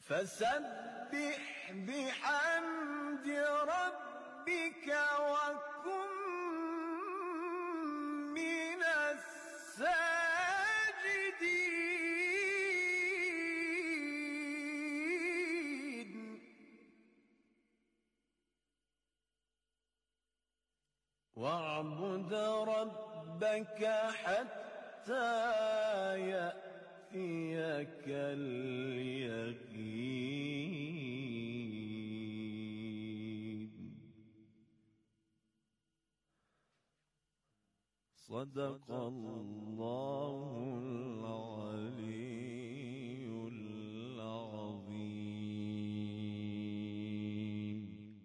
فسبح بحمد ربك وكن من الساجدين واعبد ربك حتى يأتيك اليقين. صدق الله العلي العظيم.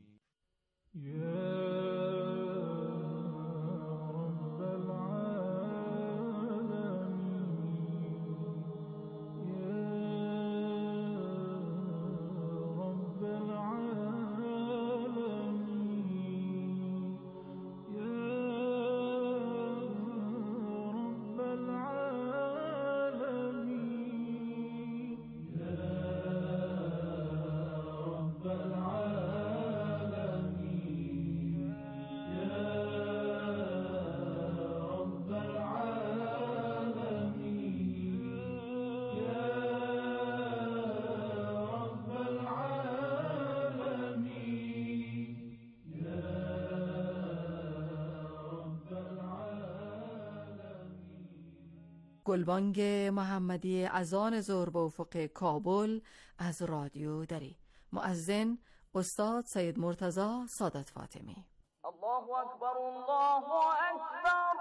گلبانگ محمدی اذان ظهر به افق کابل از رادیو دری. مؤذن استاد سید مرتضی سادات فاطمی. الله اکبر الله اکبر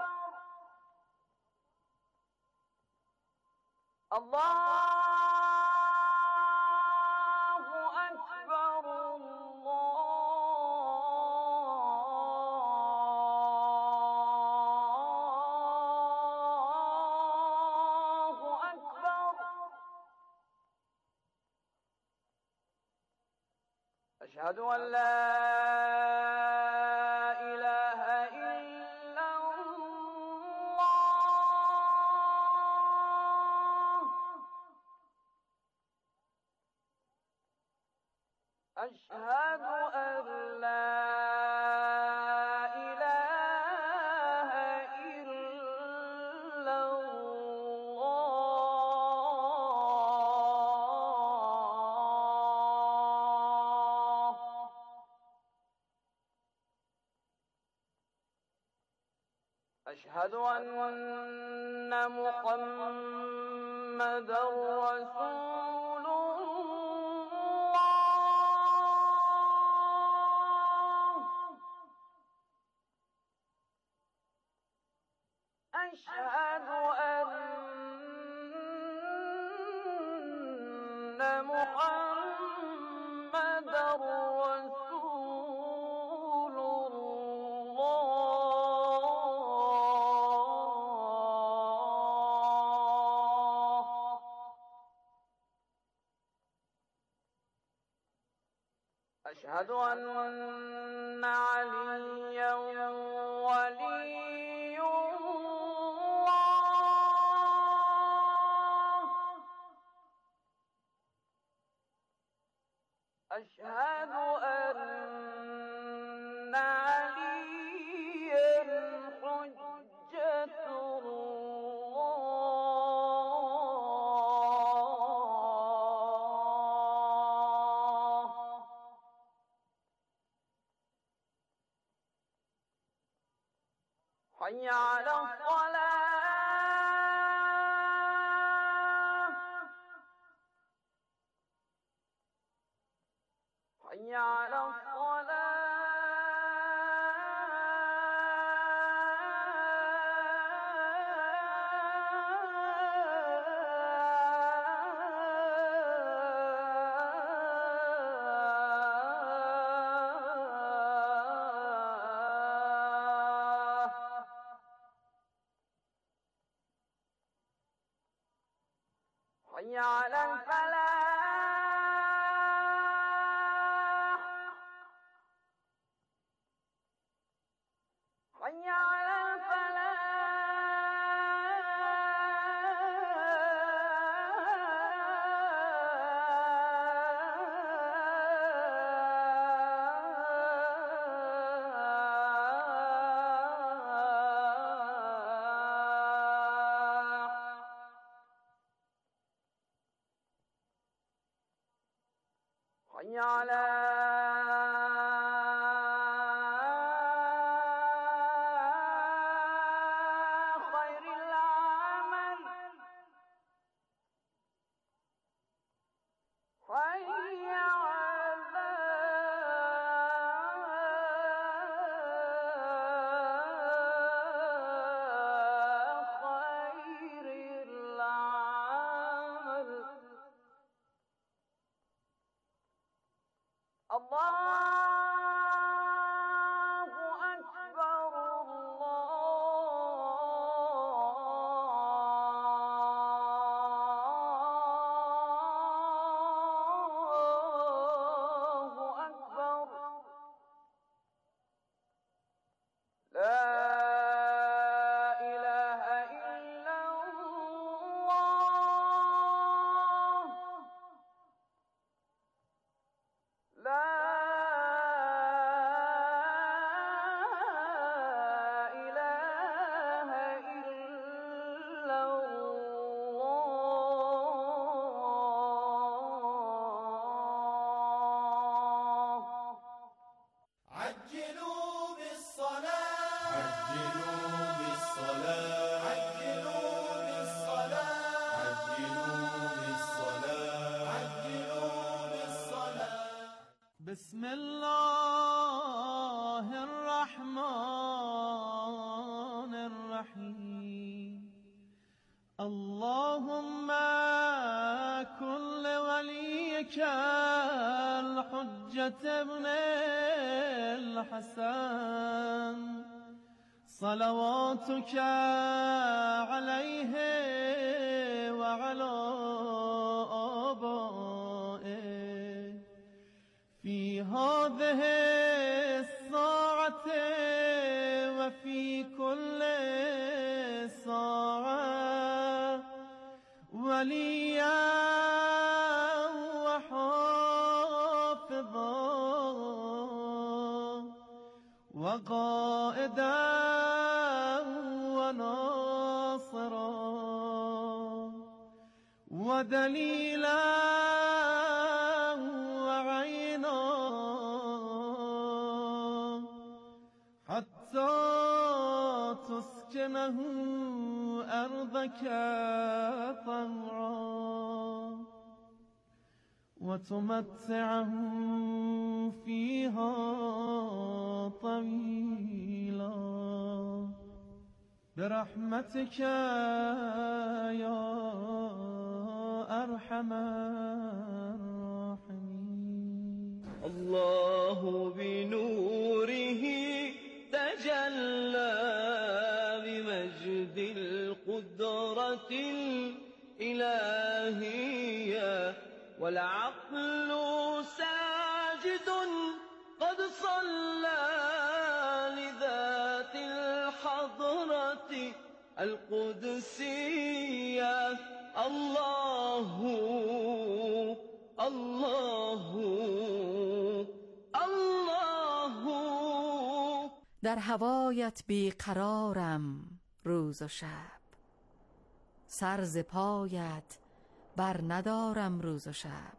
الله اکبر أشهد أن لا إله إلا الله أشهد أن لا إله إلا أشهد أن محمدًا رسول الله أشهد أن محمدًا رسول الله أشهد أن عليا ولي الله أشهد أن عليا حجة حي على الصلاة حي على حي على الفلاح حي على الفلاح حي على خير العمل حي على خير العمل الله أكبر الله أكبر لا إله إلا الله لا إله إلا الله عجلوا بالصلاة عجلوا بالصلاة عجلوا بالصلاة عجلوا بالصلاة عجلوا بالصلاة بسم الله الرحمن الرحيم اللهم كن لوليك الحجة ابن الحسن صلواتك عليه وعلى آبائه في هذه الساعة وفي كل ساعة وليا وحافظا وقائدا وناصرا ودليلا وعينا حتى تسكنه أرضك طوعا وتمتعه فيها طويلا برحمتك يا أرحم الراحمين الله بنوره تجلى بمجد القدرة الإلهية والعقل ساجد قد صلى لذات الحضرة القدسية الله الله الله. در هوایت بیقرارم روز و شب، سر ز پایت بر ندارم روز و شب.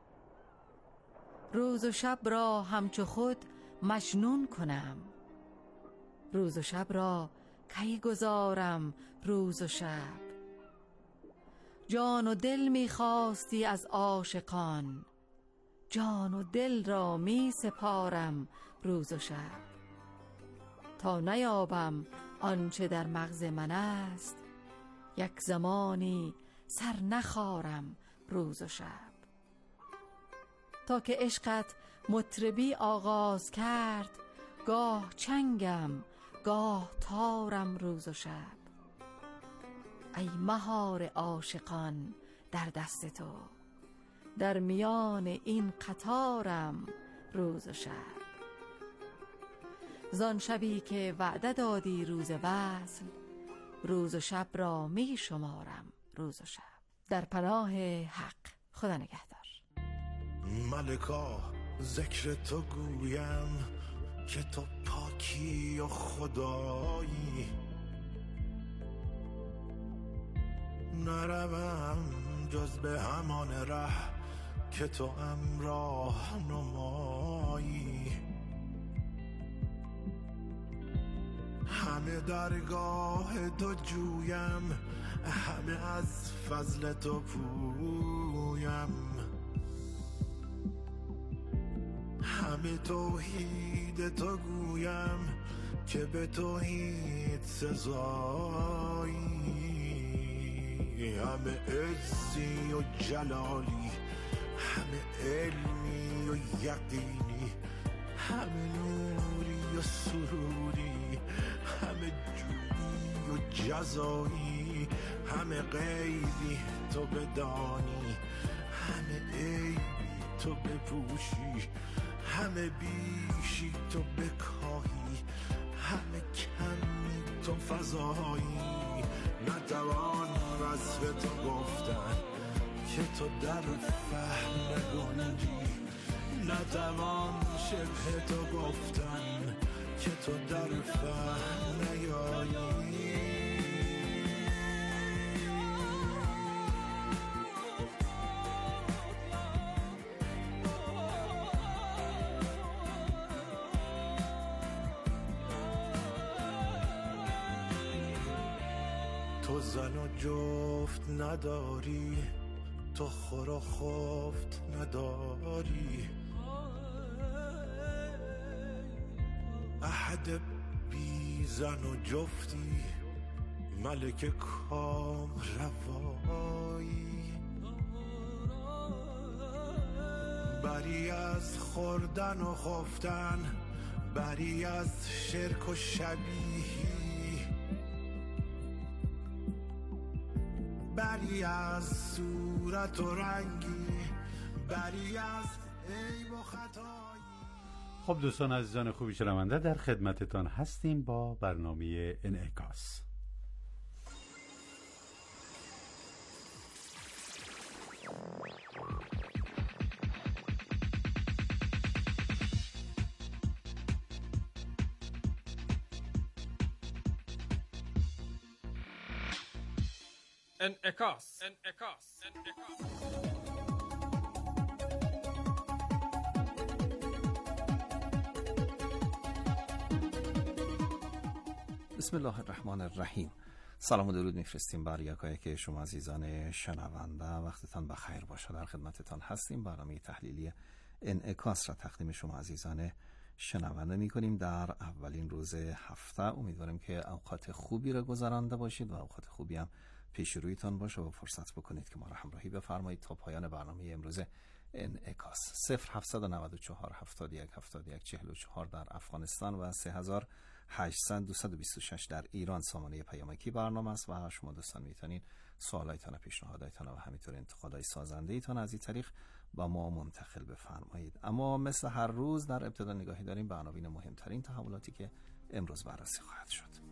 روز و شب را همچو خود مجنون کنم، روز و شب را کی گذارم روز و شب. جان و دل می‌خواستی از عاشقان، جان و دل را می سپارم روز و شب. تا نیابم آنچه در مغز من است، یک زمانی سر نخارم روز و شب. تا که عشقت مطربی آغاز کرد، گاه چنگم گاه تارم روز و شب. ای مهار عاشقان در دست تو، در میان این قطارم روز و شب. زان شبی که وعده دادی روز وصل، روز و شب را می شمارم روز و شب. در پناه حق. خدا نگهدار. ملکا ذکر تو گویم که تو پاکی و خدایی، نروم جز به همان ره که تو هم راهنمایی. همه درگاه تو جویم، همه از فضل تو پویم، همه توحید تو گویم که به توحید سزایی. همه عزی و جلالی، همه علمی و یقینی، همه نوری و سروری، همه جودی و جزایی، همه غیبی تو بدانی، همه عیبی تو بپوشی، همه بیشی تو بکاهی، همه کمی تو فضایی. نتوان وصف تو گفتن که تو در فهم نگنجی، نتوان شبه تو گفتن که تو در فهم نیایی. تو زن و جفت نداری، تو خور و خفت نداری، احد بی زن و جفتی، ملک کام روایی. بری از خوردن و خفتن، بری از شرک و شبیهی، بری از صورت و رنگی، بری از عیب و خطایی. خب دوستان عزیزان خوبی شنونده، در خدمتتان هستیم با برنامه انعکاس. انعکاس. بسم الله الرحمن الرحیم. سلام و درود میفرستیم بر یکایک شما عزیزان شنونده. وقتتان بخیر باشه. در خدمتتان هستیم. برنامه تحلیلی انعکاس را تقدیم شما عزیزان شنونده میکنیم در اولین روز هفته. امیدواریم که اوقات خوبی را گذرانده باشید و اوقات خوبی هم پیش رویتان باشه و فرصت بکنید که ما را همراهی بفرمایید تا پایان برنامه امروز انعکاس. 0794 71 71 44 در افغانستان و 3800 226 در ایران سامانه پیامکی برنامه است و شما دوستان میتونید سوالایتان، پیشنهاداتتان و همینطور انتقادهای سازنده ایتان از این طریق با ما منتقل بفرمایید. اما مثل هر روز در ابتدا نگاهی داریم به عناوین مهمترین تحولاتی که امروز بررسی خواهد شد.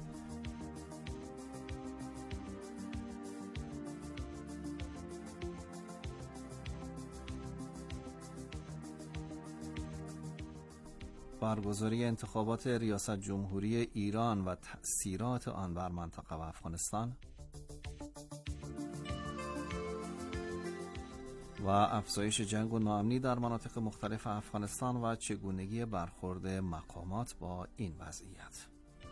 برگزاری انتخابات ریاست جمهوری ایران و تأثیرات آن بر منطقه و افغانستان و افزایش جنگ و ناامنی در مناطق مختلف افغانستان و چگونگی برخورد مقامات با این وضعیت.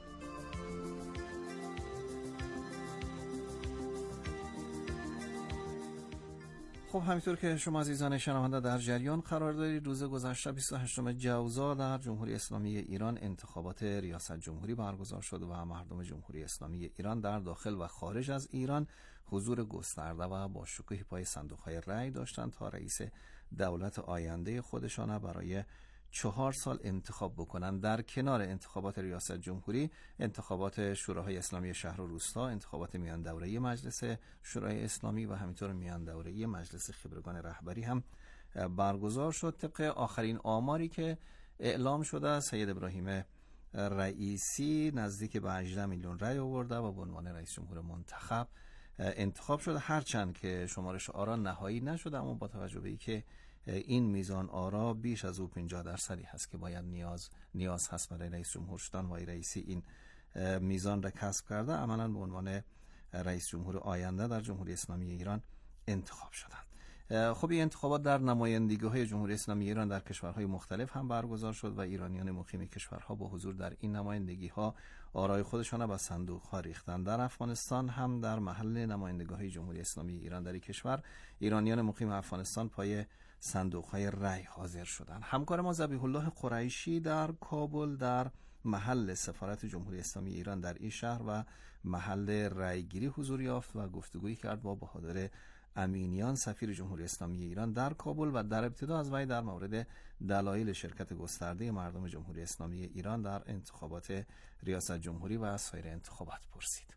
خب همینطور که شما عزیزان شنونده در جریان قرار دارید، روز گذشته 28 جوزا در جمهوری اسلامی ایران انتخابات ریاست جمهوری برگزار شد و مردم جمهوری اسلامی ایران در داخل و خارج از ایران حضور گسترده و با شکوه پای صندوق‌های رأی داشتند تا رئیس دولت آینده خودشان برای 4 سال انتخاب بکنند. در کنار انتخابات ریاست جمهوری، انتخابات شوراهای اسلامی شهر و روستا، انتخابات میان دوره‌ای مجلس شورای اسلامی و همینطور میان دوره‌ای مجلس خبرگان رهبری هم برگزار شد. طبق آخرین آماری که اعلام شده است، سید ابراهیم رئیسی نزدیک به 18 میلیون رأی آورده و به عنوان رئیس جمهور منتخب انتخاب شده، هرچند که شمارش آرا نهایی نشده، اما با توجه به اینکه این میزان آرا بیش از او 50% هست که باید نیاز هست برای رئیس جمهور شدن و رئیسی این میزان را کسب کرده، عملاً به عنوان رئیس جمهور آینده در جمهوری اسلامی ایران انتخاب شدند. خب این انتخابات در نمایندگی‌های جمهوری اسلامی ایران در کشورهای مختلف هم برگزار شد و ایرانیان مقیم کشورها با حضور در این نمایندگی‌ها آرای خودشان را به صندوق‌ها ریختند. در افغانستان هم در محل نمایندگی‌های جمهوری اسلامی ایران در این کشور ایرانیان مقیم افغانستان پای صندوق‌های رای حاضر شدند. همکار ما ذبیح الله قریشی در کابل در محل سفارت جمهوری اسلامی ایران در این شهر و محل رایگیری حضور یافت و گفتگویی کرد با بهادر امینیان سفیر جمهوری اسلامی ایران در کابل و در ابتدا از وی در مورد دلایل شرکت گسترده مردم جمهوری اسلامی ایران در انتخابات ریاست جمهوری و سایر انتخابات پرسید.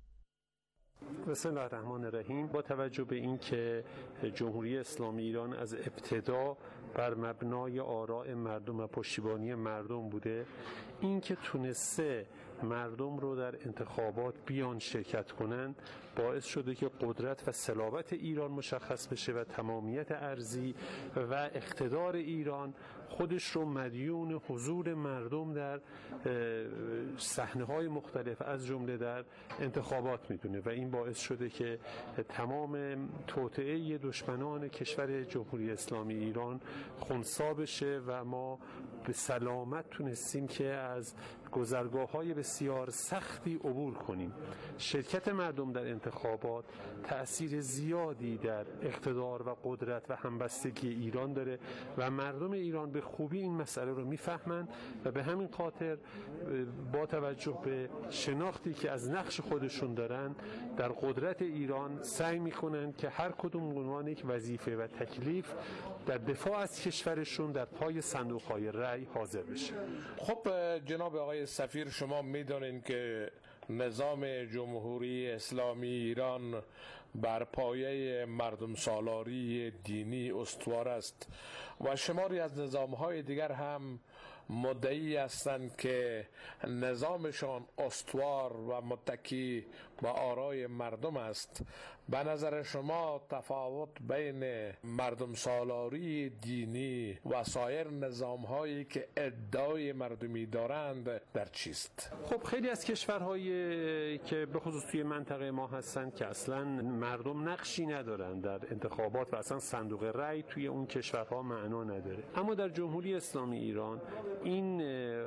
بسم الله الرحمن الرحیم. با توجه به اینکه جمهوری اسلامی ایران از ابتدا بر مبنای آراء مردم و پشتیبانی مردم بوده، اینکه تونسته مردم رو در انتخابات بیان شرکت کنند باعث شده که قدرت و صلابت ایران مشخص بشه و تمامیت ارضی و اقتدار ایران خودش رو مدیون حضور مردم در صحنه‌های مختلف از جمله در انتخابات میدونه و این باعث شده که تمام توطئه دشمنان کشور جمهوری اسلامی ایران خنثی بشه و ما به سلامت تونستیم که از گذرگاه‌های بسیار سختی عبور کنیم. شرکت مردم در انتخابات تأثیر زیادی در اقتدار و قدرت و همبستگی ایران داره و مردم ایران به خوبی این مسئله رو میفهمند و به همین خاطر با توجه به شناختی که از نقش خودشون دارن در قدرت ایران سعی میکنن که هر کدوم عنوان یک وظیفه و تکلیف در دفاع از کشورشون در پای صندوق‌های رأی حاضر بشه. خب جناب آقای سفیر، شما میدونین که نظام جمهوری اسلامی ایران بر پایه مردم سالاری دینی استوار است و شماری از نظام‌های دیگر هم مدعی هستند که نظامشان استوار و متکی به آرای مردم است. به نظر شما تفاوت بین مردم سالاری دینی و سایر نظام‌هایی که ادعای مردمی دارند در چیست؟ خب خیلی از کشورهایی که به خصوص توی منطقه ما هستند که اصلا مردم نقشی ندارن در انتخابات و اصلا صندوق رأی توی اون کشورها معنا نداره، اما در جمهوری اسلامی ایران این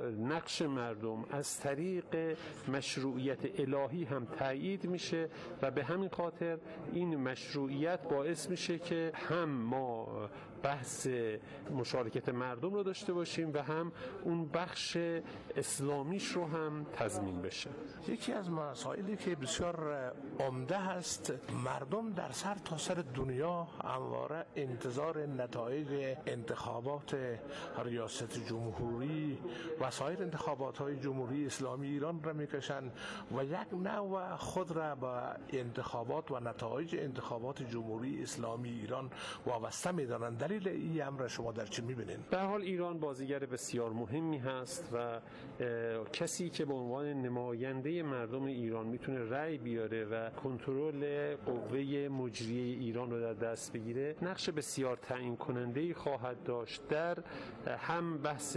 نقش مردم از طریق مشروعیت الهی هم تایید میشه و به همین خاطر این مشروعیت باعث میشه که هم ما بحث مشارکت مردم رو داشته باشیم و هم اون بخش اسلامیش رو هم تضمین بشه. یکی از مسائلی که بسیار عمده هست، مردم در سر تا سر دنیا همواره انتظار نتایج انتخابات ریاست جمهوری و سایر انتخابات های جمهوری اسلامی ایران را میکشن و یک نوع خود را به انتخابات و نتایج انتخابات جمهوری اسلامی ایران وابسته میدانند. دلیل این امر شما در چی میبینید؟ به هر حال ایران بازیگر بسیار مهمی هست و کسی که به عنوان نماینده مردم ایران میتونه رأی بیاره و کنترل قوه مجریه ایران رو در دست بگیره، نقش بسیار تعیین کننده‌ای خواهد داشت در هم بحث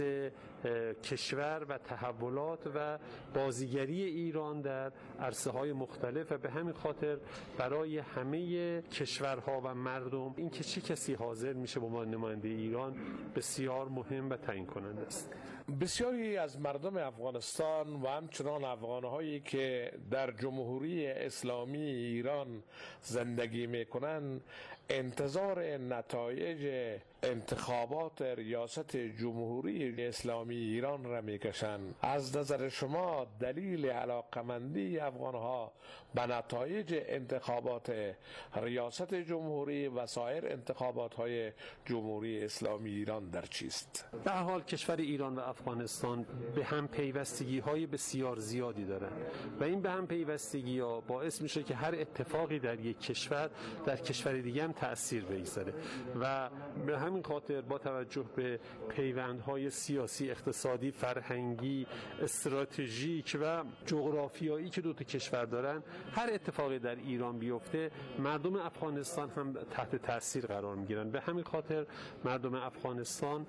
کشور و تحولات و بازیگری ایران در عرصه‌های مختلف و به همین خاطر برای همه کشورها و مردم این که چه کسی حاضر میشه به عنوان نماینده ایران بسیار مهم و تعیین کننده است. بسیاری از مردم افغانستان و همچنان افغانهایی که در جمهوری اسلامی ایران زندگی میکنن انتظار نتایج انتخابات ریاست جمهوری اسلامی ایران را میکشن. از نظر شما دلیل علاقمندی افغانها به نتایج انتخابات ریاست جمهوری و سایر انتخابات های جمهوری اسلامی ایران در چیست؟ به هر حال کشور ایران و افغانستان به هم پیوستگی های بسیار زیادی دارند و این به هم پیوستگی ها باعث میشه که هر اتفاقی در یک کشور در کشور دیگه هم تأثیر بگذاره و به همین خاطر با توجه به پیوندهای سیاسی، اقتصادی، فرهنگی، استراتژیک و جغرافیایی که دو تا کشور دارن، هر اتفاقی در ایران بیفته مردم افغانستان هم تحت تأثیر قرار میگیرن. به همین خاطر مردم افغانستان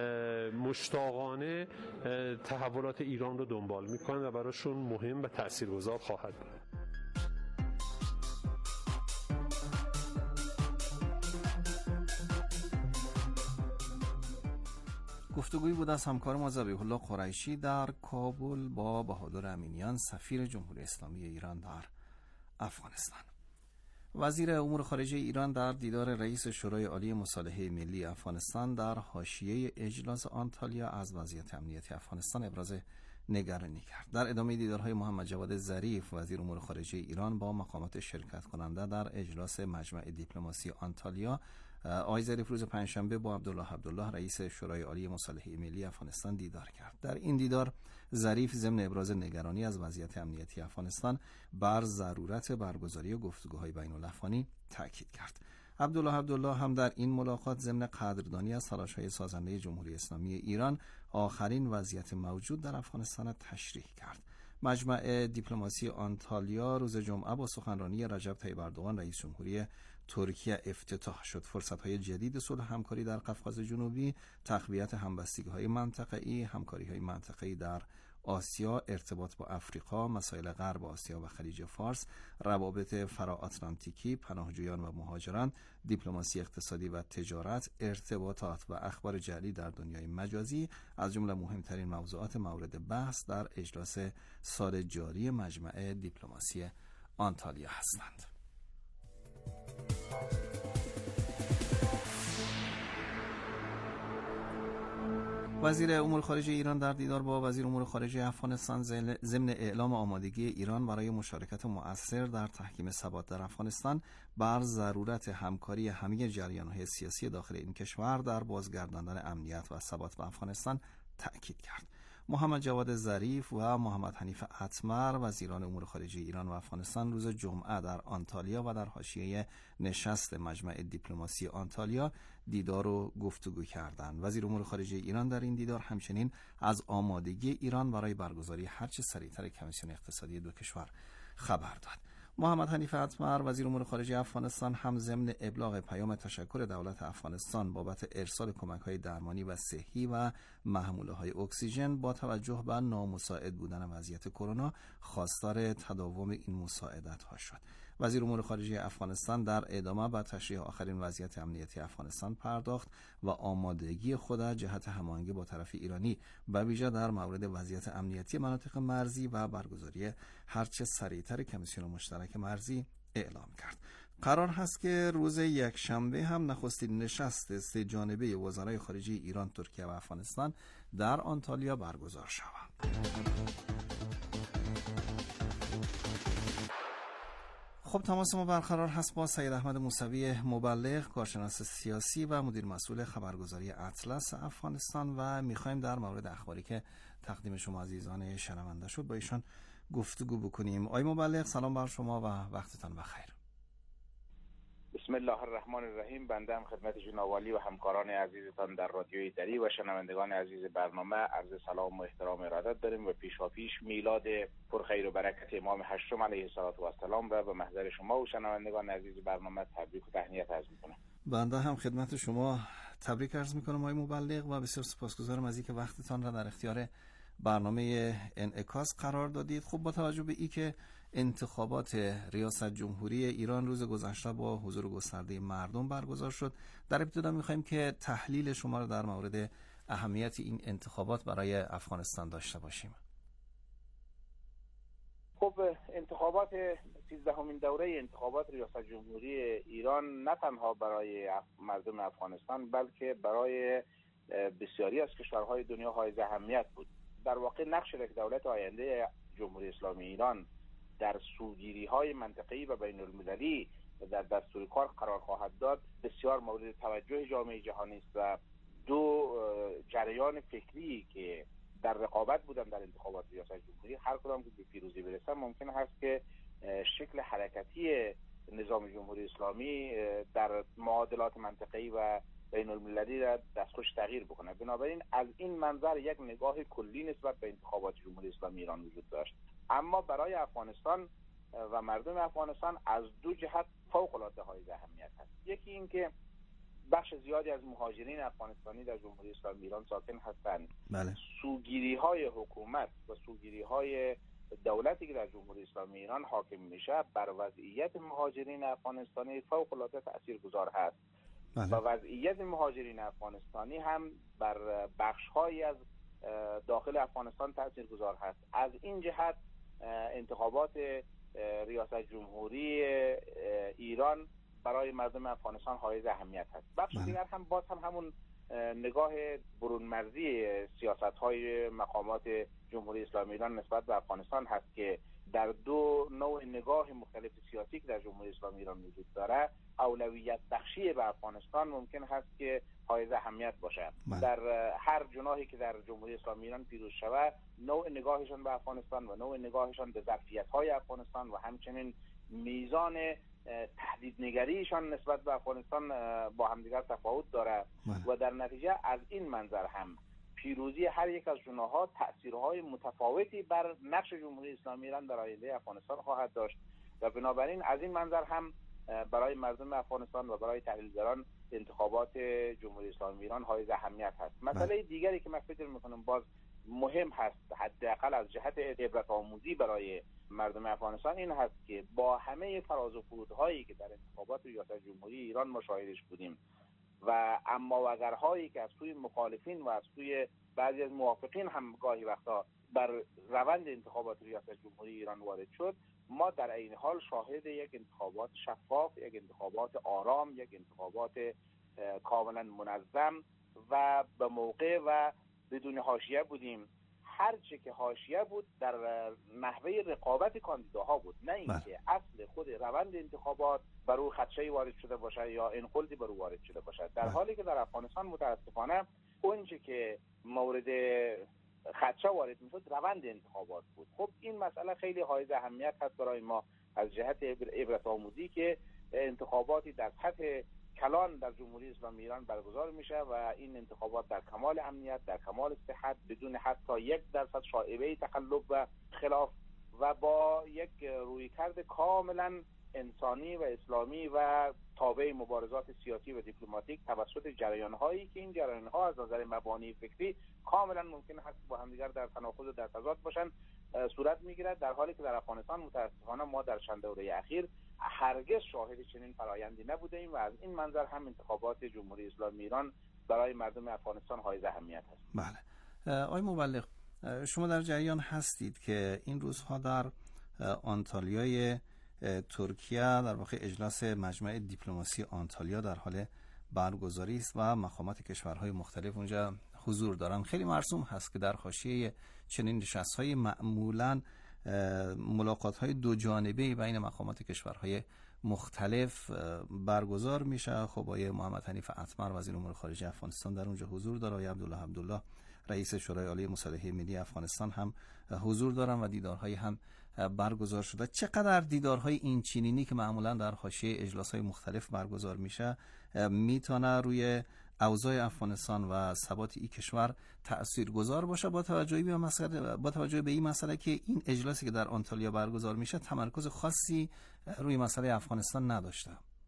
مشتاقانه تحولات ایران رو دنبال میکنن و براشون مهم و تاثیرگذار خواهد بود. گفتگویی بود از همکار ما ذبیح الله قریشی در کابل با بهادر امینیان سفیر جمهوری اسلامی ایران در افغانستان. وزیر امور خارجه ایران در دیدار رئیس شورای عالی مصالحه ملی افغانستان در حاشیه اجلاس آنتالیا از وضعیت امنیتی افغانستان ابراز نگرانی کرد. در ادامه دیدارهای محمد جواد ظریف وزیر امور خارجه ایران با مقامات شرکت کننده در اجلاس مجمع دیپلماسی آنتالیا، آقای ظریف روز پنجشنبه با عبدالله رئیس شورای عالی مصالحه ملی افغانستان دیدار کرد. در این دیدار ظریف ضمن ابراز نگرانی از وضعیت امنیتی افغانستان بر ضرورت برگزاری گفتگوهای بین الافغانی تاکید کرد. عبدالله هم در این ملاقات ضمن قدردانی از تلاش‌های سازنده جمهوری اسلامی ایران آخرین وضعیت موجود در افغانستان را تشریح کرد. مجمع دیپلماسی آنتالیا روز جمعه با سخنرانی رجب طیب اردوغان رئیس جمهوری ترکیه افتتاح شد. فرصت‌های جدید صلح همکاری در قفقاز جنوبی، تقویت همبستگی‌های منطقه‌ای، همکاری‌های منطقه‌ای در آسیا، ارتباط با افریقا، مسائل غرب آسیا و خلیج فارس، روابط فرا-آتلانتیکی، پناهجویان و مهاجران، دیپلماسی اقتصادی و تجارت، ارتباطات و اخبار جعلی در دنیای مجازی از جمله مهمترین موضوعات مورد بحث در اجلاس سال جاری مجمع دیپلماسی آنتالیا هستند. وزیر امور خارجه ایران در دیدار با وزیر امور خارجه افغانستان ضمن اعلام آمادگی ایران برای مشارکت مؤثر در تحکیم ثبات در افغانستان بر ضرورت همکاری همه جریان‌های سیاسی داخل این کشور در بازگرداندن امنیت و ثبات به افغانستان تأکید کرد. محمد جواد ظریف و محمد حنیف اتمر وزیران امور خارجه ایران و افغانستان روز جمعه در آنتالیا و در حاشیه نشست مجمع دیپلماسی آنتالیا دیدار و گفتگو کردند. وزیر امور خارجه ایران در این دیدار همچنین از آمادگی ایران برای برگزاری هرچه سریعتر کمیسیون اقتصادی دو کشور خبر داد. محمد حنیف اتمر وزیر امور خارجه افغانستان هم ضمن ابلاغ پیام تشکر دولت افغانستان بابت ارسال کمک‌های درمانی و صحی و محموله‌های اکسیژن با توجه به نامساعد بودن وضعیت کرونا خواستار تداوم این مساعدت‌ها شد. وزیر امور خارجه افغانستان در ادامه به تشریح آخرین وضعیت امنیتی افغانستان پرداخت و آمادگی خود جهت هماهنگی با طرف ایرانی به ویژه در مورد وضعیت امنیتی مناطق مرزی و برگزاری هرچه سریعتر کمیسیون مشترک مرزی اعلام کرد. قرار هست که روز یکشنبه هم نخستین نشست سه جانبه وزرای خارجه ایران، ترکیه و افغانستان در آنتالیا برگزار شود. خب تماس ما برقرار هست با سید احمد موسوی مبلغ، کارشناس سیاسی و مدیر مسئول خبرگزاری اطلس افغانستان و میخوایم در مورد اخباری که تقدیم شما عزیزان شنونده شد با ایشان گفتگو بکنیم. آقای مبلغ سلام بر شما و وقتتان بخیر. بسم الله الرحمن الرحیم. بنده هم خدمت جناب والی و همکاران عزیزتان در رادیوی دری و شنوندگان عزیز برنامه عرض سلام و احترام و ارادت داریم و پیشاپیش میلاد پرخیر و برکت امام هشتم علیه السلام را به محضر شما و شنوندگان عزیز برنامه تبریک و تهنیت عرض میکنم. بنده هم خدمت شما تبریک عرض میکنم آقای مبلغ و بسیار سپاسگزارم از اینکه وقتتان را در اختیار برنامه انعکاس قرار دادید. خب با توجه به اینکه انتخابات ریاست جمهوری ایران روز گذشته با حضور گسترده مردم برگزار شد، در ابتدا می‌خوایم که تحلیل شما را در مورد اهمیت این انتخابات برای افغانستان داشته باشیم. خب انتخابات 13مین دوره انتخابات ریاست جمهوری ایران نه تنها برای مردم افغانستان بلکه برای بسیاری از کشورهای دنیا حائز اهمیت بود. در واقع نقش یک دولت آینده جمهوری اسلامی ایران در سوگیری‌های منطقه‌ای و بین المللی در دستور کار قرار خواهد داد بسیار مورد توجه جامعه جهانی است و دو جریان فکری که در رقابت بودن در انتخابات ریاست جمهوری هر کدام که به پیروزی برسن ممکن هست که شکل حرکتی نظام جمهوری اسلامی در معادلات منطقه‌ای و بین المللی را دستخوش تغییر بکنه. بنابراین از این منظر یک نگاه کلی نسبت به انتخابات جمهوری اسلامی ایران وجود داشت. اما برای افغانستان و مردم افغانستان از دو جهت فوق‌العاده حائز اهمیت است. یکی این که بخش زیادی از مهاجرین افغانستانی در جمهوری اسلامی ایران ساکن هستند. بله. سوگیری‌های حکومت و سوگیری‌های دولتی که در جمهوری اسلامی ایران حاکم میشه بر وضعیت مهاجرین افغانستانی فوق‌العاده تاثیرگذار هست و وضعیت مهاجرین افغانستانی هم بر بخش‌هایی از داخل افغانستان تاثیرگذار هست. از این جهت انتخابات ریاست جمهوری ایران برای مردم افغانستان حائز اهمیت هست. بخش دیگر هم باز هم همون نگاه برون مرزی سیاست‌های مقامات جمهوری اسلامی ایران نسبت به افغانستان هست که در دو نوع نگاه مختلف سیاسی که در جمهوری اسلامی ایران وجود داره، اولویت بخشی به افغانستان ممکن هست که حائز اهمیت باشه. در هر جناحی که در جمهوری اسلامی ایران پیروز شود، نوع نگاهشان به افغانستان و نوع نگاهشان به ظرفیت‌های افغانستان و همچنین میزان تهدید نگریشان نسبت به افغانستان با همدیگر تفاوت داره و در نتیجه از این منظر هم پیروزی هر یک از جناح‌ها تأثیرهای متفاوتی بر نقش جمهوری اسلامی ایران در آینده افغانستان خواهد داشت و بنابراین از این منظر هم برای مردم افغانستان و برای تحلیلگران انتخابات جمهوری اسلامی ایران حائز اهمیت هست. مسئله دیگری که من فکر می‌کنم باز مهم هست، حداقل از جهت عبرت آموزی برای مردم افغانستان، این هست که با همه فراز و فرودهایی که در انتخابات ریاست جمهوری ایران مشاهدهش بودیم و اما و اگرهایی که از سوی مخالفین و از سوی بعضی از موافقین هم گاهی وقتا بر روند انتخابات ریاست جمهوری ایران وارد شد، ما در این حال شاهد یک انتخابات شفاف، یک انتخابات آرام، یک انتخابات کاملا منظم و به موقع و بدون حاشیه بودیم. هرچه که حاشیه بود در نحوه رقابت کاندیداها بود، نه اینکه اصل خود روند انتخابات بر او خدشه‌ای وارد شده باشه یا انقلابی بر او وارد شده باشه، در حالی که در افغانستان متاسفانه اونچه که مورد خدشه وارد میشد روند انتخابات بود. خب این مسئله خیلی حائز اهمیت هست برای ما از جهت عبرت آموزی که انتخاباتی در سطح کلان در جمهوری اسلامی ایران برگزار میشه و این انتخابات در کمال امنیت، در کمال صحت، بدون حتی 1% شایبه تقلب و خلاف و با یک رویکرد کاملا انسانی و اسلامی و تابع مبارزات سیاسی و دیپلماتیک توسط جریان‌هایی که این جریان‌ها از نظر مبانی فکری کاملا ممکن هست با همدیگر در تناقض و در تضاد باشن صورت میگیرد، در حالی که در افغانستان متاسفانه ما در چند دوره اخیر هرگز شاهد چنین فرایندی نبوده ایم و از این منظر هم انتخابات جمهوری اسلامی ایران برای مردم افغانستان حائز اهمیت است. بله. آقای مبلغ، شما در جریان هستید که این روزها در آنتالیای ترکیه در واقع اجلاس مجمع دیپلماسی آنتالیا در حال برگزاری است و مقامات کشورهای مختلف اونجا حضور دارن. خیلی مرسوم هست که در حاشیه چنین نشست‌های معمولاً ملاقات‌های دو جانبه‌ای بین مقامات کشورهای مختلف برگزار میشه. خب آقای محمد حنیف اتمر وزیر امور خارجه افغانستان در اونجا حضور داره، آقای عبدالله رئیس شورای عالی مصالحه ملی افغانستان هم حضور دارن و دیدارهای هم برگزار شده. چقدر دیدارهای این چنینی که معمولا در حاشیه اجلاس‌های مختلف برگزار میشه میتونه روی اوضاع افغانستان و ثبات این کشور تاثیرگذار باشه با توجه به این مسئله که این اجلاسی که در آنتالیا برگزار میشه تمرکز خاصی روی مسئله افغانستان نداشته؟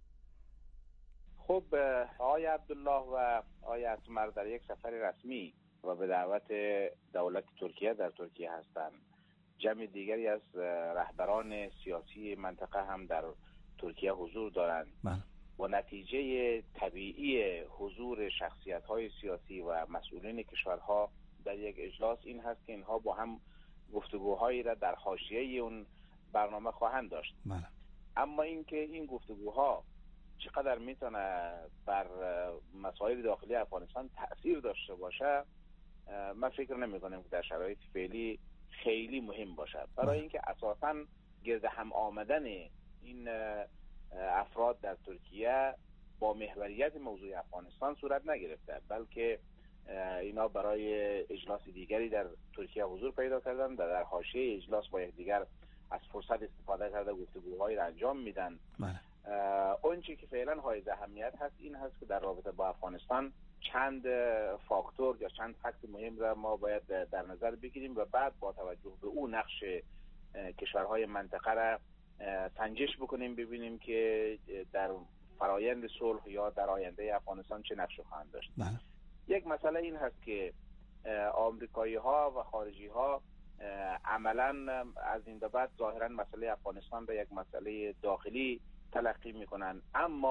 خب آقای عبدالله و آقای اتمر در یک سفر رسمی و به دعوت دولت ترکیه در ترکیه هستند. جمع دیگری از رهبران سیاسی منطقه هم در ترکیه حضور دارند و نتیجه طبیعی حضور شخصیت‌های سیاسی و مسئولین کشورها در یک اجلاس این هست که اینها با هم گفتگوهایی را در حاشیه اون برنامه خواهند داشت. اما اینکه این گفتگوها چقدر میتونه بر مسائل داخلی افغانستان تأثیر داشته باشه، من فکر نمی‌کنم که در شرایط فعلی خیلی مهم باشه، برای اینکه اساساً گرد هم آمدن این افراد در ترکیه با محوریت موضوع افغانستان صورت نگرفته، بلکه اینا برای اجلاس دیگری در ترکیه حضور پیدا کردن و در حاشیه اجلاس با یکدیگر از فرصت استفاده کرده گفتگوهایی را انجام میدن. اون چیزی که فعلا حائز اهمیت هست این هست که در رابطه با افغانستان چند فاکتور یا چند فکت مهم را ما باید در نظر بگیریم و بعد با توجه به اون نقش کشورهای منطقه را سنجش بکنیم، ببینیم که در فرایند صلح یا در آینده افغانستان چه نقشی خواهند داشت. یک مسئله این هست که آمریکایی ها و خارجی ها عملا از این به بعد ظاهرا مسئله افغانستان را یک مسئله داخلی تلقی میکنن، اما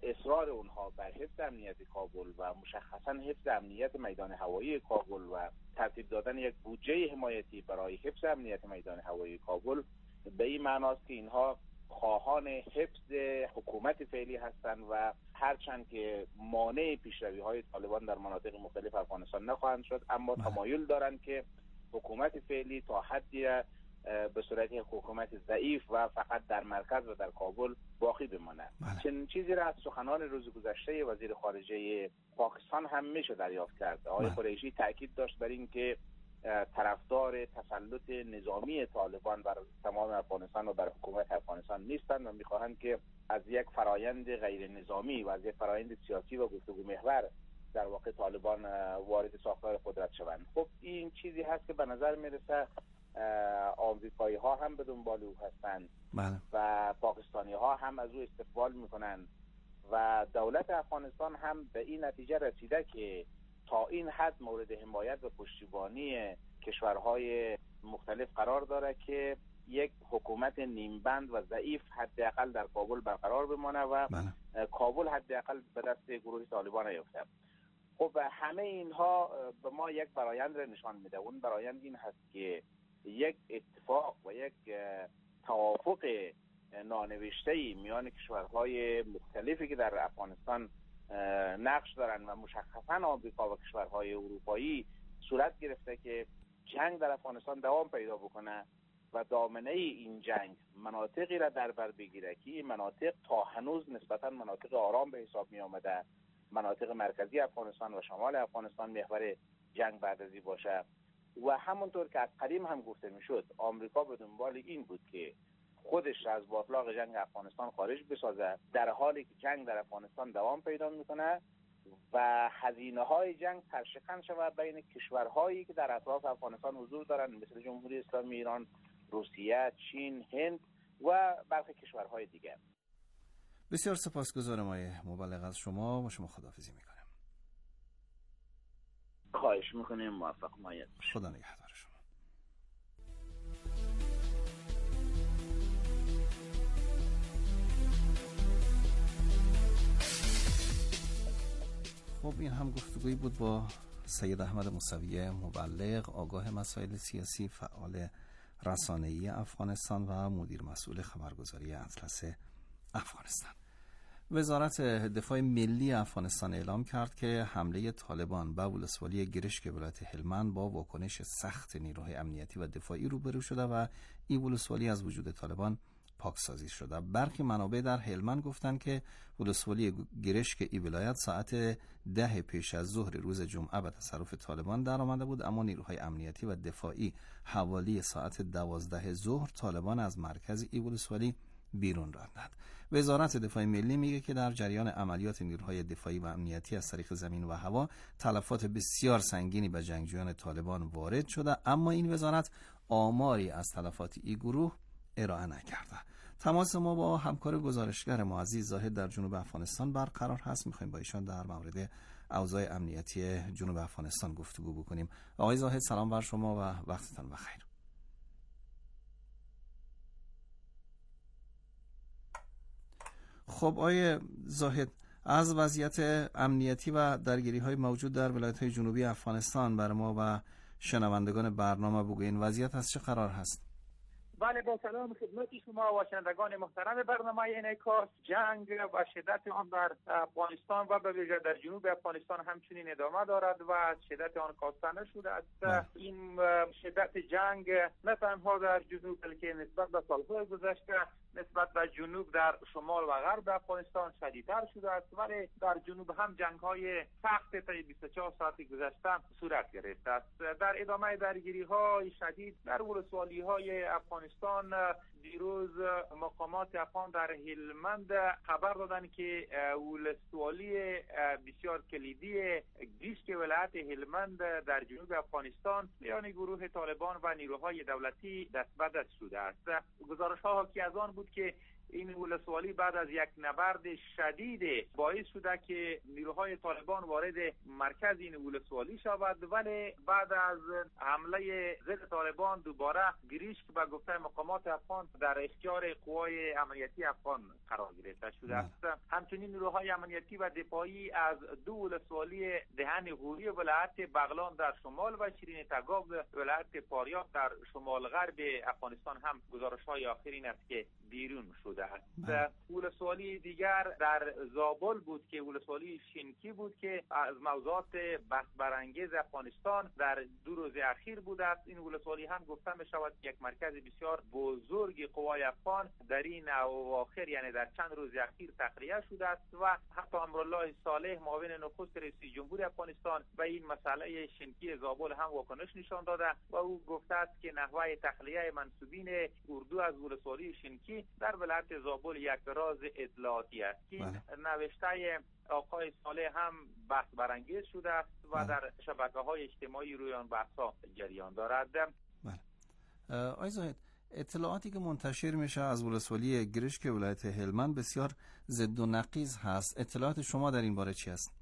اصرار اونها بر حفظ امنیت کابل و مشخصا حفظ امنیت میدان هوایی کابل و ترتیب دادن یک بودجه حمایتی برای حفظ امنیت میدان هوایی کابل به این معناست که اینها خواهان حفظ حکومت فعلی هستند و هرچند که مانع پیشروی‌های طالبان در مناطق مختلف افغانستان نخواهند شد، اما تمایل دارند که حکومت فعلی تا حدی به صورت حکومت ضعیف و فقط در مرکز و در کابل باقی بماند. چنین چیزی را از سخنان روز گذشته وزیر خارجه پاکستان هم میشه دریافت کرد. آقای قریشی تاکید داشت بر این که طرفدار تسلط نظامی طالبان بر تمام افغانستان و بر حکومت افغانستان نیستند و میخواهند که از یک فرایند غیر نظامی و از یک فرایند سیاسی و گفتگو محور در واقع طالبان وارد ساختار قدرت شوند. خب این چیزی هست که به نظر میرسه آمریکایی ها هم به دنبال او هستند و پاکستانی ها هم از او استقبال میکنند و دولت افغانستان هم به این نتیجه رسیده که تا این حد مورد حمایت و پشتیبانی کشورهای مختلف قرار داره که یک حکومت نیمبند و ضعیف حداقل در کابل برقرار بمانه و کابل حداقل به دست گروه طالبان نیفته. خب همه اینها به ما یک فرآیند را نشان میده. اون فرآیند این هست که یک اتفاق و یک توافق نانوشته‌ای میان کشورهای مختلفی که در افغانستان نقش دارن و مشخصا آمریکا و کشورهای اروپایی صورت گرفته که جنگ در افغانستان دوام پیدا بکنه و دامنه این جنگ مناطقی را در بر بگیره که این مناطق تا هنوز نسبتا مناطق آرام به حساب می آمده، مناطق مرکزی افغانستان و شمال افغانستان محور جنگ بعد ازی باشه. و همونطور که از قدیم هم گفته میشد آمریکا به دنبال این بود که خودش از باطلاق جنگ افغانستان خارج بسازه در حالی که جنگ در افغانستان دوام پیدا میکنه و هزینه های جنگ ترشکن شود بین کشورهایی که در اطراف افغانستان حضور دارند مثل جمهوری اسلامی ایران، روسیه، چین، هند و برخی کشورهای دیگر. بسیار سپاسگزارم آقای مبلغ از شما و شما خداحافظی میکنم. خواهش میکنیم. موفق مایت. خدا نگهدار شما. خب این هم گفتگویی بود با سید احمد موسوی مبلغ، آگاه مسائل سیاسی، فعال رسانه‌ای افغانستان و مدیر مسئول خبرگزاری اطلس افغانستان. وزارت دفاع ملی افغانستان اعلام کرد که حمله طالبان به ولسوالی گرشک ولایت هلمند با واکنش سخت نیروهای امنیتی و دفاعی روبرو شده و این ولسوالی از وجود طالبان پاکسازی شده. برخی منابع در هلمند گفتند که ولسوالی گرشک این ولایت ساعت 10 پیش از ظهر روز جمعه به تصرف طالبان در آمده بود، اما نیروهای امنیتی و دفاعی حوالی ساعت 12 ظهر طالبان از مرکز این ولسوالی بیرون راندند. وزارت دفاع ملی میگه که در جریان عملیات نیروهای دفاعی و امنیتی از طریق زمین و هوا تلفات بسیار سنگینی به جنگجویان طالبان وارد شده، اما این وزارت آماری از تلفات این گروه ارائه نکرده. تماس ما با همکار گزارشگر ما عزیز زاهد در جنوب افغانستان برقرار هست. میخوایم با ایشان در مورد اوضاع امنیتی جنوب افغانستان گفتگو بکنیم. آقای زاهد سلام بر شما و وقتتان بخیر. خب آقای زاهد، از وضعیت امنیتی و درگیری‌های موجود در ولایت‌های جنوبی افغانستان بر ما و شنوندگان برنامه بگوین. وضعیت از چه قرار هست؟ بله، با سلام خدمت شما و شنوندگان محترم برنامه انعکاس. جنگ و شدت آن در افغانستان و به ویژه در جنوب افغانستان همچنین ادامه دارد و شدت آن کاسته نشده است. این شدت جنگ نه تنها در جنوب بلکه نسبت به سالهای گذشته نسبت به جنوب در شمال و غرب افغانستان شدیدتر شده است، ولی در جنوب هم جنگ‌های سخت تا 24 ساعت گذشته صورت گرفته است. در ادامه درگیری‌های شدید در ولسوالی‌های افغانستان دیروز مقامات افغان در هلمند خبر دادند که ولسوالی بسیار کلیدی گرشک ولایت هلمند در جنوب افغانستان میان گروه طالبان و نیروهای دولتی دست به دست شده است. گزارش‌ها حاکی از آن بود که این ولسوالی بعد از یک نبرد شدید باعث شده که نیروهای طالبان وارد مرکز این ولسوالی شود، ولی بعد از حمله ضد طالبان دوباره گریشک به گفته مقامات افغان در اختیار قوای امنیتی افغان قرار گرفته شده است. همچنین نیروهای امنیتی و دفاعی از دو ولسوالی دهن غوری ولایت بغلان در شمال و شیرین تگاب ولایت پاریاب در شمال غرب افغانستان هم گزارش‌های آخرین است که بیرون شده است. ولسوالی دیگر در زابل بود که ولسوالی شینکی بود که از موضوعات بحث برانگیز افغانستان در 2 روز اخیر بوده است. این ولسوالی هم گفته می شود یک مرکز بسیار بزرگ قوای افغان در این اواخر، یعنی در چند روز اخیر تخلیه شده است و حتی امرالله صالح معاون نخست رئیس جمهور افغانستان و این مسئله شینکی زابل هم واکنش نشان داده و او گفته است که نحوه تخلیه منسوبین اردو از ولسوالی شینکی در ولایت زابل یک راز اطلاعاتی است که نوشته آقای صالح هم بحث برانگیز شده است و در شبکه‌های اجتماعی روی آن بحث‌ها جریان دارد. آقای زاهد، اطلاعاتی که منتشر میشه از ولسوالی گریشک ولایت هلمند بسیار ضد و نقیض هست. اطلاعات شما در این باره چی است؟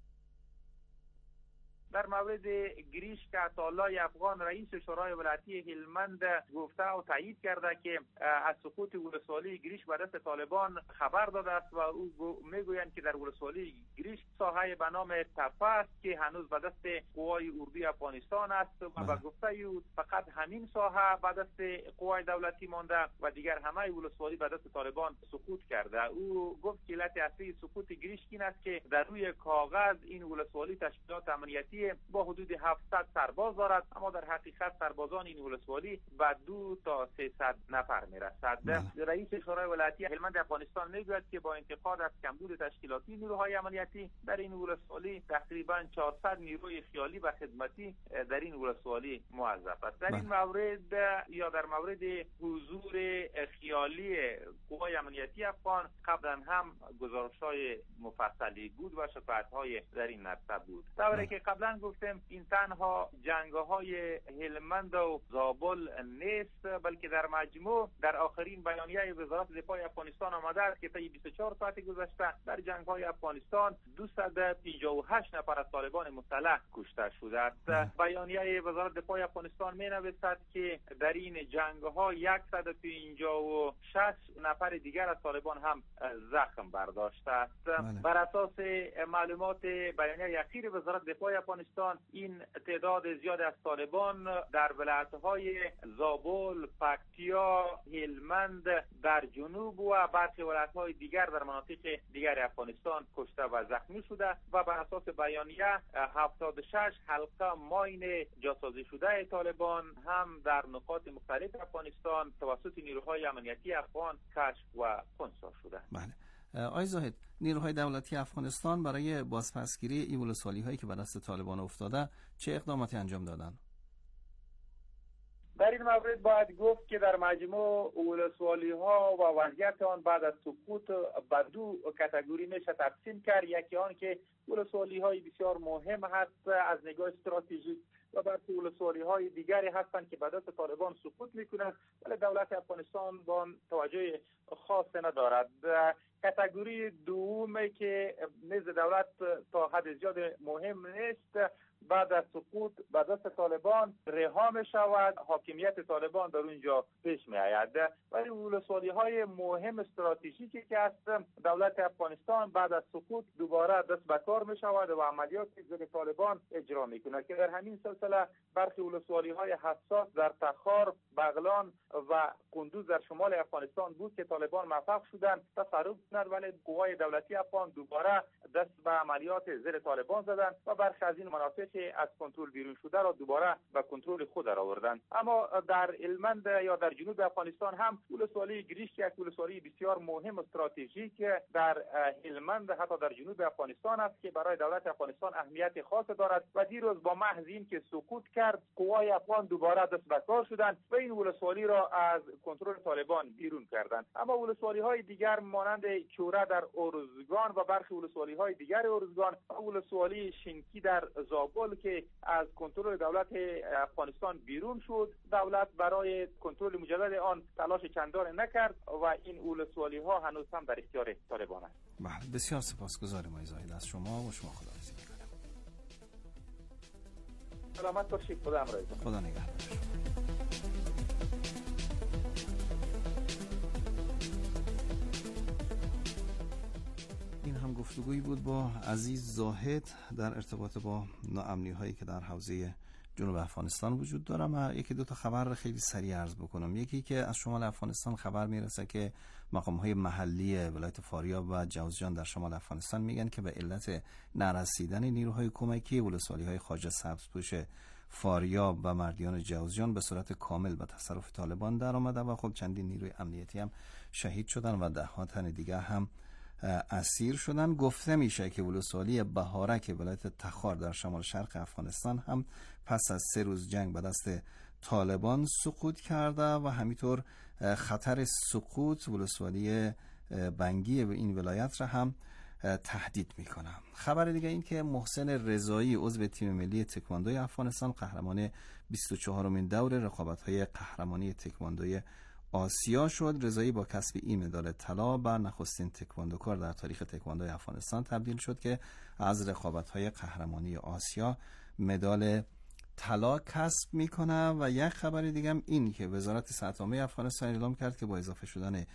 در مورد گریشک عطاالله افغان رئیس شورای ولایتی هلمند گفته و تایید کرده که از سقوط ولسوالی گریشک به دست طالبان خبر داده است و او میگویند که در ولسوالی گریشک ساحه به نام تپه است که هنوز به دست قوای اردوی افغانستان است و به گفته او فقط همین ساحه به دست قوای دولتی مانده و دیگر همه ولسوالی به دست طالبان سقوط کرده. او گفت که علت اصلی سقوط گریشک این است که در روی کاغذ این ولسوالی تشکیلات امنیتی با حدود 700 سرباز دارد، اما در حقیقت سربازان این ولسوالی به 200 تا 300 نفر میرسد. رئیس شورای ولایتی هلمند افغانستان میگوید که با انتقاد از کمبود تشکیلاتی نیروهای امنیتی در این ولسوالی تقریبا 400 نیروی خیالی و خدمتی در این ولسوالی موظف است. در این مورد یا در مورد حضور خیالی قوای امنیتی افغان قبلا هم گزارش‌های مفصلی بود و شکایت‌های در این نقطه بود. طوری که قبلا گفتم این تنها جنگ‌های هلمند و زابل نیست، بلکه در مجموع در آخرین بیانیه وزارت دفاع افغانستان آمده است که طی 24 ساعت گذشته در جنگ‌های افغانستان 258 نفر از طالبان مسلح کشته شده است. بیانیه وزارت دفاع افغانستان می‌نویسد که در این جنگ‌ها 156 نفر دیگر از طالبان هم زخم برداشته است. بر اساس معلومات بیانیه اخیر وزارت دفاع افغانستان این تعداد زیاد از طالبان در ولایت‌های زابل، پکتیا، هلمند در جنوب و برخی ولایت‌های دیگر در مناطق دیگر افغانستان کشته و زخمی شده و بر اساس بیانیه 76 حلقه ماین جاسازی شده طالبان هم در نقاط مختلف افغانستان توسط نیروهای امنیتی افغان کشف و خنثی شده. آقای زاهد، نیروهای دولتی افغانستان برای بازپسگیری این ولسوالی‌هایی که به دست طالبان افتاده چه اقداماتی انجام دادن؟ در این مورد باید گفت که در مجموع ولسوالی‌ها و وضعیت آن بعد از سقوط به 2 کاتگوری میشه تقسیم کرد. یکی آن که ولسوالی‌های بسیار مهم هست از نگاه استراتژیک و برخی ولسوالی‌های دیگری هستند که به دست طالبان سقوط می‌کنند ولی دولت افغانستان با آن توجه خاص ندارد. کاتگوری دومی که نزد دولت تا حد زیاد مهم نیست، بعد از سقوط به دست طالبان رها می شود، حاکمیت طالبان در اونجا پیش می آید. ولی ولسوالی‌های مهم استراتژیکی که هست دولت افغانستان بعد از سقوط دوباره دست به کار می شود و عملیات ضد طالبان اجرا می کند که در همین سلسله برخی ولسوالی‌های حساس در تخار، بغلان و کندوز در شمال افغانستان بود که طالبان موفق شدند تصرف کنند، ولی قوای دولتی افغان دوباره دست به عملیات ضد طالبان زدند و برخی از این مناطق از کنترل بیرون شده را دوباره به کنترل خود آوردند. اما در هلمند یا در جنوب افغانستان هم ولسوالی گریشک یک ولسوالی بسیار مهم استراتژیک در هلمند حتی در جنوب افغانستان است که برای دولت افغانستان اهمیت خاص دارد و دیروز با محض این که سقوط کرد قوای افغان دوباره دست به کار شدند و این ولسوالی را از کنترل طالبان بیرون کردند. اما ولسوالی‌های دیگر مانند چوره در ارزگان و برخی ولسوالی‌های دیگر ارزگان و ولسوالی شینکی در زابل اول که از کنترل دولت افغانستان بیرون شد، دولت برای کنترل مجدد آن تلاش چندان نکرد و این ولسوالی ها هنوز هم در اختیار طالبان است. بله، بسیار سپاسگزارم آقای زاهد از شما و شما خداحافظی می‌کنم. سلامت باشید. خدا همراهتون. خدا نگهدار. این هم گفتگویی بود با عزیز زاهد در ارتباط با ناامنی هایی که در حوزه جنوب افغانستان وجود داره. و یکی دو تا خبر خیلی سریع عرض بکنم. یکی که از شمال افغانستان خبر میرسه که مقام های محلی ولایت فاریاب و جوزجان در شمال افغانستان میگن که به علت نرسیدن نیروهای کمکی ولسوالی های خواجه سبزپوش فاریاب و مردیان جوزجان به صورت کامل به تصرف طالبان در آمده و خب چندین نیروی امنیتی هم شهید شدن و ده ها تن دیگه هم اسیر شدن. گفته میشه که ولسوالی بهارک ولایت تخار در شمال شرق افغانستان هم پس از 3 روز جنگ به دست طالبان سقوط کرده و همینطور خطر سقوط ولسوالی بنگی و این ولایت را هم تهدید میکنه. خبر دیگه این که محسن رضایی عضو تیم ملی تکواندوی افغانستان قهرمان 24مین دور رقابت‌های قهرمانی تکواندوی آسیا شد. رضایی با کسب این مدال طلا بر نخستین تکواندوکار در تاریخ تکواندوی افغانستان تبدیل شد که از رقابت‌های قهرمانی آسیا مدال طلا کسب میکنه. و یک خبر دیگه هم این که وزارت صحت عامه افغانستان اعلام کرد که با اضافه شدن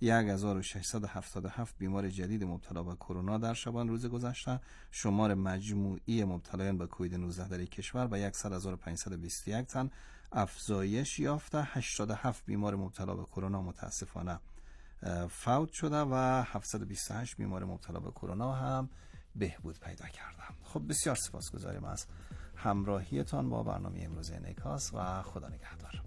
1677 بیمار جدید مبتلا به کرونا در شبان روز گذشته، شمار مجموعی مبتلایان به کووید 19 در کشور به 100,521 تن افزایش یافته. 87 بیمار مبتلا به کرونا متاسفانه فوت شده و 728 بیمار مبتلا به کرونا هم بهبود پیدا کرده. خب بسیار سپاسگزاریم از همراهیتان با برنامه امروز انعکاس و خدا نگهدار.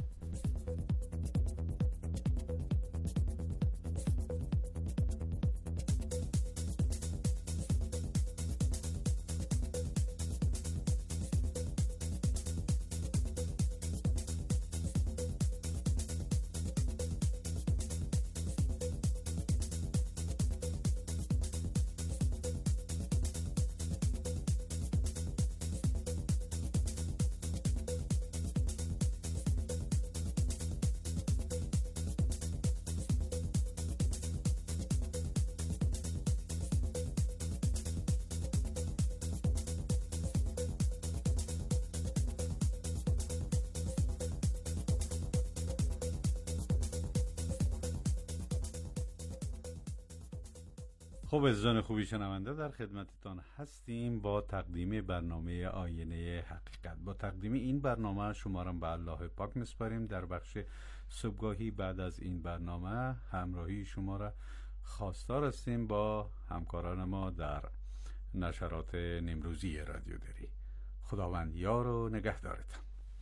خب عزیزان خوبی شنونده، در خدمتتان هستیم با تقدیم برنامه آینه حقیقت. با تقدیم این برنامه شما را به الله پاک میسپاریم. در بخش صبحگاهی بعد از این برنامه همراهی شما را خواستار هستیم با همکاران ما در نشرات نمروزی رادیو دری. خداوند یار و نگهدارتان.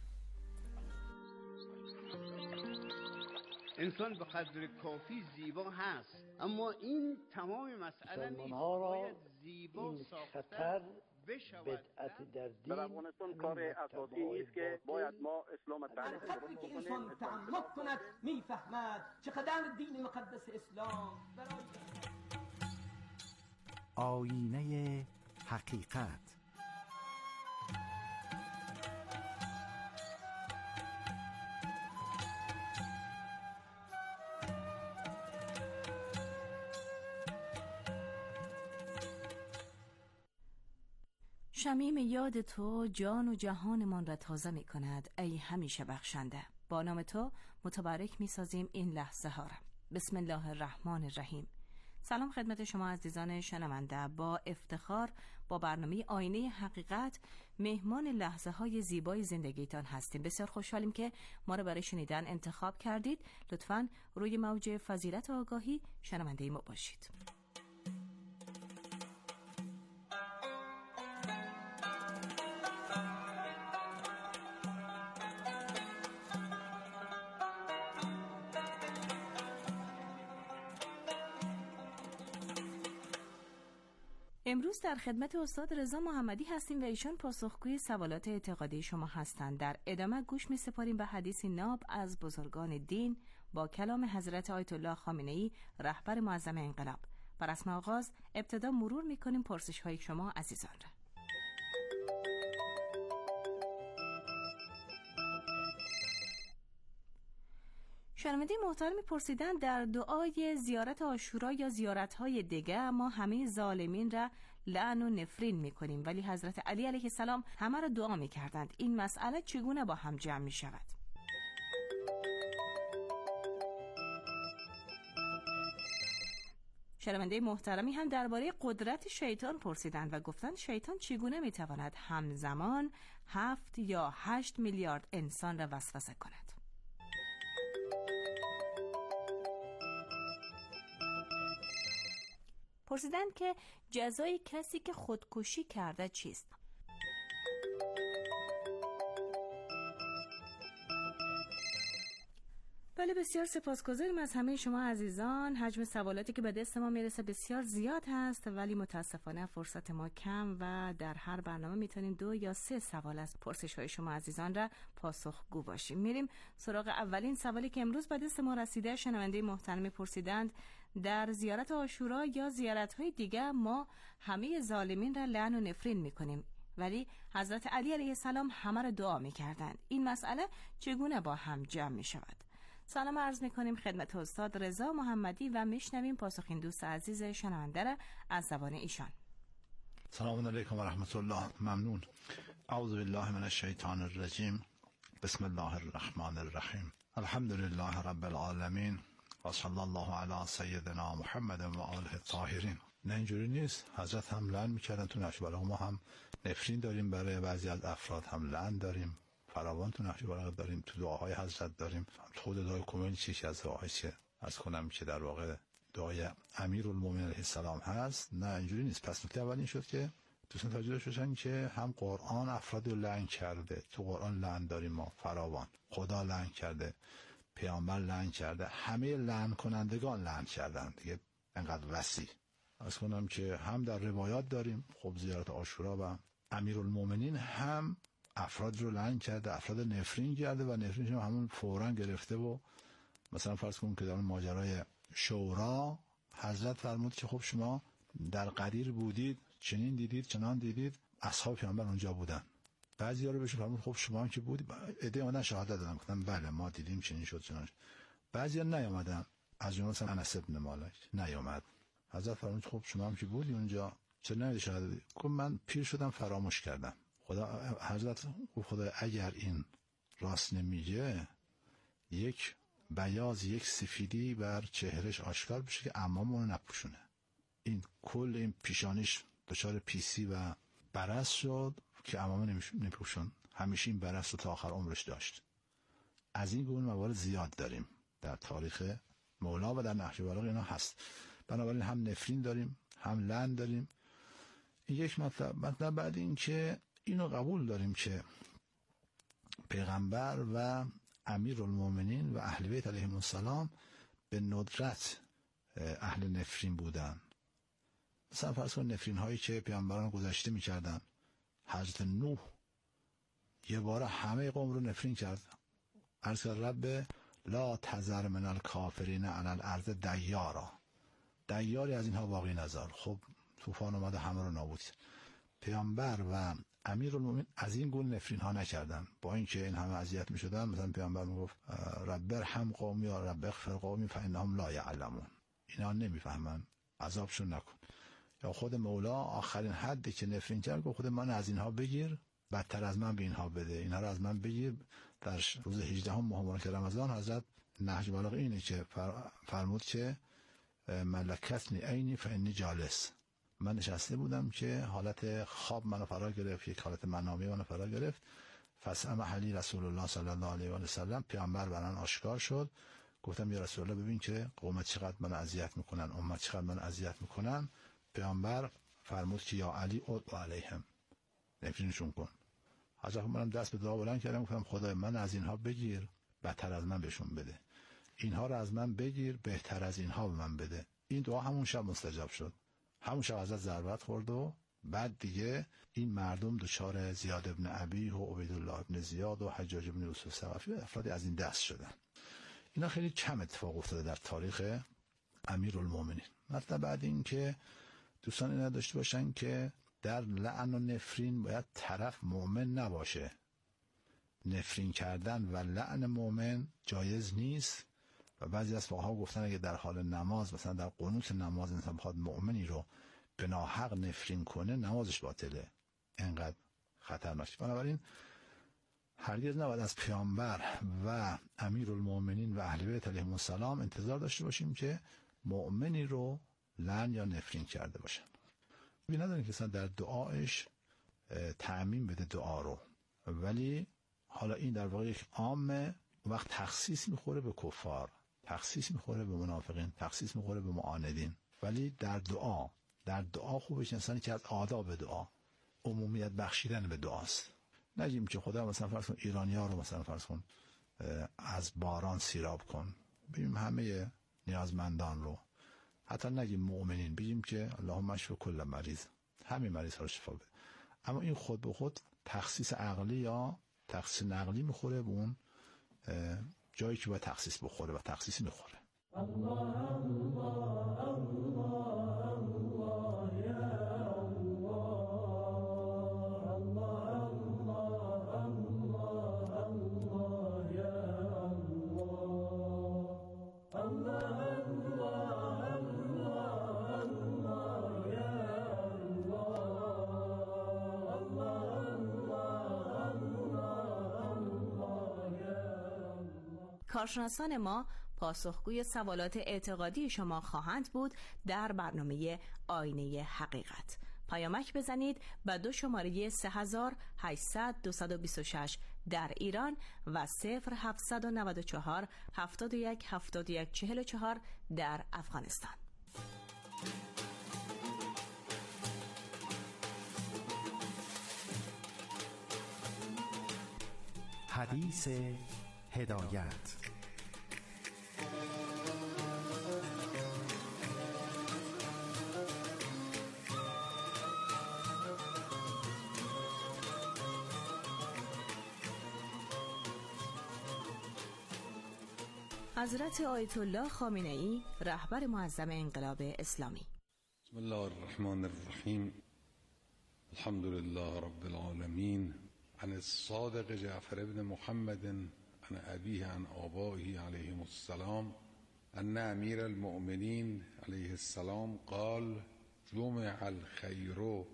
انسان به قدر کافی زیبا هست، اما این تمام مسئله نیست. باید زیبا ساختن بشود. بدعت در دین در افغانستان کار اساسی نیست که باید ما اسلام تعریف وقتی که انسان تعمق کند میفهمد چقدر دین مقدس اسلام برای آینه حقیقت. شمیم یاد تو جان و جهانمان را تازه می کند ای همیشه بخشنده. با نام تو متبرک می سازیم این لحظه ها را. بسم الله الرحمن الرحیم. سلام خدمت شما عزیزان شنونده. با افتخار با برنامه آینه حقیقت مهمان لحظه های زیبای زندگیتان هستیم. بسیار خوشحالیم که ما را برای شنیدن انتخاب کردید. لطفاً روی موج فضیلت آگاهی شنونده ما باشید. امروز در خدمت استاد رضا محمدی هستیم و ایشان پاسخگوی سوالات اعتقادی شما هستند. در ادامه گوش می سپاریم به حدیثی ناب از بزرگان دین با کلام حضرت آیت الله خامنه‌ای رهبر معظم انقلاب. بر رسم آغاز ابتدا مرور می کنیم پرسش های شما عزیزان را. شنونده محترمی پرسیدن در دعای زیارت عاشورا یا زیارت‌های دیگه ما همه ظالمین را لعن و نفرین می‌کنیم، ولی حضرت علی علیه السلام همه را دعا می‌کردند. این مسئله چگونه با هم جمع می‌شود؟ شنونده محترمی هم درباره قدرت شیطان پرسیدند و گفتند شیطان چگونه می‌تواند همزمان 7 یا 8 میلیارد انسان را وسوسه کند. پرسیدند که جزای کسی که خودکشی کرده چیست؟ بله، بسیار سپاسگزاریم از همه شما عزیزان. حجم سوالاتی که به دست ما میرسه بسیار زیاد هست، ولی متاسفانه فرصت ما کم و در هر برنامه میتونیم 2 یا 3 سوال از پرسش های شما عزیزان را پاسخگو باشیم. میریم سراغ اولین سوالی که امروز به دست ما رسیده. شنونده محترمی پرسیدند در زیارت عاشورا یا زیارت های دیگه ما همه ظالمین را لعن و نفرین میکنیم، ولی حضرت علی علیه السلام همه را دعا میکردند. این مسئله چگونه با هم جمع میشود؟ سلام عرض میکنیم خدمت استاد رضا محمدی و میشنویم پاسخ این دوست عزیز شنونده را از زبان ایشان. سلام علیکم و رحمت الله. ممنون. اعوذ بالله من الشیطان الرجیم. بسم الله الرحمن الرحیم. الحمد لله رب العالمین و صلی الله علی سیدنا محمد و آله الطاهرین. نه اینجوری نیست. حضرت هم لعن میکردن تو نهج البلاغه، ما هم نفرین داریم برای بعضی از افراد، هم لعن داریم فراوان تو نهج البلاغه داریم، تو دعاهای حضرت داریم. خود دعای کمیل چیزی از دعاهایی که از کنم که در واقع دعای امیرالمومنین علیه السلام هست. نه اینجوری نیست. پس نکته اول این شد که دوستان توجه داشته باشن که هم قرآن افراد رو لعن کرده، تو قرآن لعن داریم ما فراوان، خدا لعن کرده، پیامبر لعن کرده، همه لعن کنندگان لعن کردن دیگه انقدر وسیع. از کنم که هم در روایات داریم، خب زیارت عاشورا و امیرالمومنین هم افراد رو لعن کرده، افراد نفرین کرده و نفرینش هم همون فوراً گرفته. و مثلا فرض کنیم که در ماجرای شورا حضرت فرمود که خب شما در قدیر بودید، چنین دیدید، چنان دیدید، اصحاب پیامبر اونجا بودن. بعضی‌ها رو بهشون فرمود خب شما هم که بودید، عده اومدن شهادت دادن، گفتن بله ما دیدیم چنین شد چنان شد. بعضی‌ها نیومدن، از جمله مثلا انس بن مالک نیومد. حضرت فرمود خب شما هم که بودی اونجا چرا نمیدی شهادت بدی؟ گفت من پیر شدم فراموش کردم. حضرت خدا اگر این راست نمیگه یک بیاض، یک سفیدی بر چهرش آشکار بشه که عمامونو نپوشونه. این کل این پیشانیش دچار پیسی و برص شد که عمامو نمیپوشون. همیشه این برص رو تا آخر عمرش داشت. از این گونه موارد زیاد داریم در تاریخ مولا و در نهج البلاغه اینا هست. بنابراین هم نفرین داریم، هم لعن داریم. این یک مطلب بعد این که اینو قبول داریم که پیغمبر و امیرالمومنین و اهل بیت علیهم السلام به ندرت اهل نفرین بودن. مثلا فرض کن نفرین هایی که پیامبران گذشته میکردن. حضرت نوح یه بار همه قوم رو نفرین کرد. عرض کرد رب لا تذر من الکافرین علی الارض دیارا، دیاری از اینها باقی نذار. خب طوفان اومده همه رو نابود کرد. پیامبر و امیرالمومنین از این گونه نفرین ها نکردن، با اینکه این همه اذیت میشدن. مثلا پیامبر میگفت رب ارحم قومی یا رب اغفر قومی فانهم لا یعلمون، اینا نمیفهمن عذابشون نکن. یا خود مولا آخرین حدی که نفرین کرد گفت خود من از اینها بگیر، بدتر از من به اینها بده، اینها رو از من بگیر. در روز 18 ماه مبارک رمضان حضرت نهج البلاغه اینه که فرمود که ملکتنی عینی فانی جالس، من نشسته بودم که حالت خواب منو فرا گرفت، یک حالت منامی منو فرا گرفت. فسمع علی رسول الله صلی الله علیه و سلم، پیامبر برام آشکار شد. گفتم یا رسول الله ببین که قومت چقدر منو اذیت میکنن، امت چقدر منو اذیت میکنن. پیامبر فرمود که یا علی ادعو علیهم، نفرینشون کن. حضرت منم دست به دعا بلند کردم، گفتم خدای من از اینها بگیر، بدتر از من بهشون بده. اینها رو از من بگیر، بهتر از اینها به من بده. این دعا همون شب مستجاب شد. همون شب حضرت ضربت خورد و بعد دیگه این مردم دچار زیاد ابن ابی و عبیدالله ابن زیاد و حجاج ابن یوسف ثقفی و افرادی از این دست شدن. اینا خیلی کم اتفاق افتاده در تاریخ امیرالمومنین. مطلب بعد این که دوستان اینا داشته باشن که در لعن و نفرین باید طرف مؤمن نباشه. نفرین کردن و لعن مؤمن جایز نیست و بعضی از فقها گفتن اگه در حال نماز، مثلا در قنوت نماز، انسان بخواد مؤمنی رو به ناحق نفرین کنه، نمازش باطله، انقدر خطرناک. بنابراین هرگز نباید از پیامبر و امیرالمؤمنین و اهل بیت علیهم السلام انتظار داشته باشیم که مؤمنی رو لعن یا نفرین کرده باشن. ببین نداریم که مثلا در دعایش تعمیم بده دعا رو، ولی حالا این در واقع یک عامه، وقت تخصیص میخوره به کفار، تخصیص میخوره به منافقین، تخصیص میخوره به معاندین. ولی در دعا خوبش انسانی که از آداب دعا عمومیت بخشیدن به دعاست. نگیم که خدا مثلا فرض کن ایرانی‌ها رو مثلا فرض کن از باران سیراب کن، بگیم همه نیازمندان رو، حتی نگیم مؤمنین، بگیم که اللهم اشف کل مریض، همه مریض ها رو شفا بده. اما این خود به خود تخصیص عقلی یا تخصیص نقلی میخوره به اون جایی که باید تخصیص بخوره و تخصیص میخوره. کارشناسان ما پاسخگوی سوالات اعتقادی شما خواهند بود در برنامه آینه حقیقت. پیامک بزنید به 2 شماره 3800 226 در ایران و 0794 71 71 44 در افغانستان. حدیث هدایت. حضرت آیت الله خامنه‌ای، رهبر معظم انقلاب اسلامی. بسم الله الرحمن الرحیم. الحمد لله رب العالمین. عن الصادق جعفر بن محمد عن ابیه عن آبائه علیهم السلام ان امیر المؤمنین علیه السلام قال جمع الخیر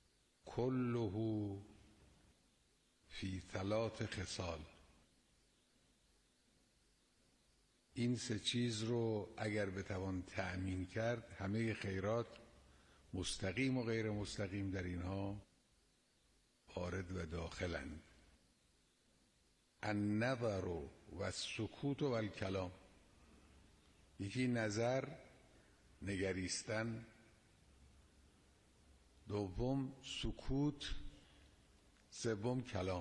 كله فی 3 خصال. این 3 چیز رو اگر بتوان تأمین کرد، همه خیرات مستقیم و غیر مستقیم در اینها وارد و داخلند. النظر و السکوت و الکلام. یکی نظر، نگریستن، دوم سکوت، سوم کلام.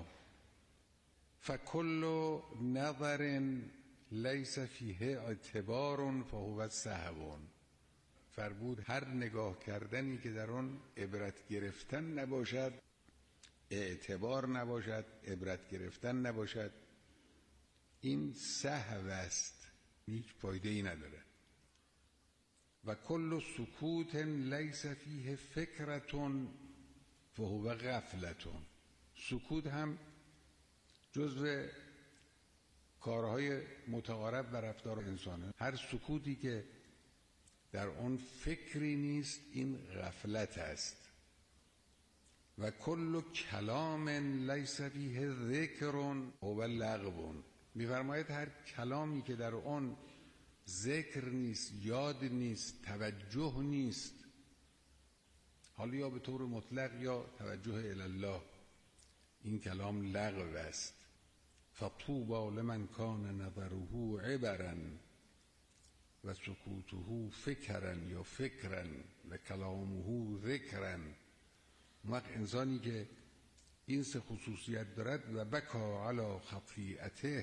فکل نظر لیس فیه اعتبار فهو سهو. فرمود هر نگاه کردنی که در آن عبرت گرفتن نباشد، اعتبار نباشد، عبرت گرفتن نباشد، این سهو است، هیچ فایده ای نداره. و کل سکوت لیس فیه فکرتون فهو غفلتون. سکوت هم جزو کارهای متقارب و رفتار انسانه. هر سکوتی که در آن فکری نیست، این غفلت است. و کل کلام لیس فیه ذکر هو لغو. می‌فرماید هر کلامی که در آن ذکر نیست، یاد نیست، توجه نیست، حالا یا به طور مطلق یا توجه الی الله، این کلام لغو است. فطوبی لمن کان نظره عبرا و سکوته فکرا یا فکرا و کلامه ذکرا. وقت انسانی که این 3 خصوصیت دارد و بکا علی خطیئته،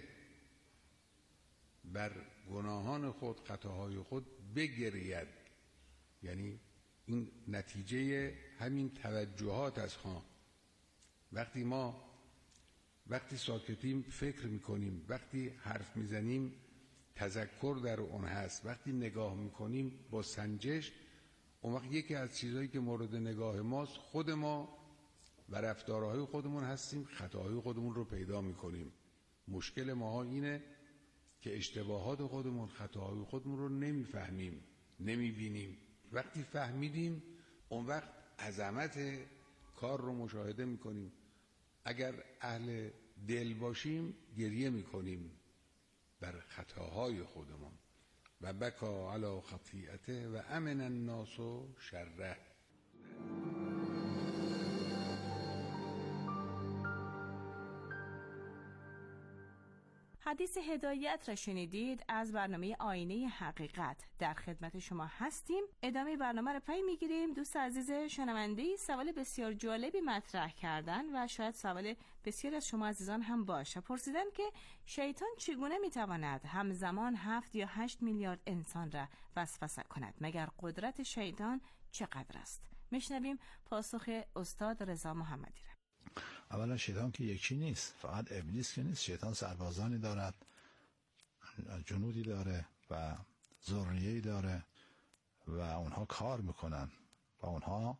بر گناهان خود، خطاهای خود بگرید، یعنی این نتیجه همین توجهات است. وقتی ساکتیم فکر میکنیم، وقتی حرف میزنیم تذکر در اون هست، وقتی نگاه میکنیم با سنجش، اون وقت یکی از چیزهایی که مورد نگاه ماست خود ما و رفتارهای خودمون هستیم، خطاهای خودمون رو پیدا میکنیم. مشکل ما اینه که اشتباهات خودمون، خطاهای خودمون رو نمیفهمیم، نمیبینیم. وقتی فهمیدیم اون وقت عظمت کار رو مشاهده میکنیم. اگر اهل دل باشیم گریه میکنیم بر خطاهای خودمون. و بکا علی خطیئته و امن الناس شره. حدیث هدایت را شنیدید از برنامه آینه حقیقت. در خدمت شما هستیم. ادامه برنامه را پی میگیریم. دوست عزیز شنونده‌ای سوال بسیار جالبی مطرح کردن و شاید سوال بسیار از شما عزیزان هم باشه. پرسیدن که شیطان چگونه میتواند همزمان 7 یا 8 میلیارد انسان را وسوسه کند؟ مگر قدرت شیطان چقدر است؟ میشنویم پاسخ استاد رضا محمدی را. اولا شیطان که یکی نیست، فقط ابلیس که نیست. شیطان سربازانی دارد، جنودی داره و ذریه‌ای داره و اونها کار میکنن و اونها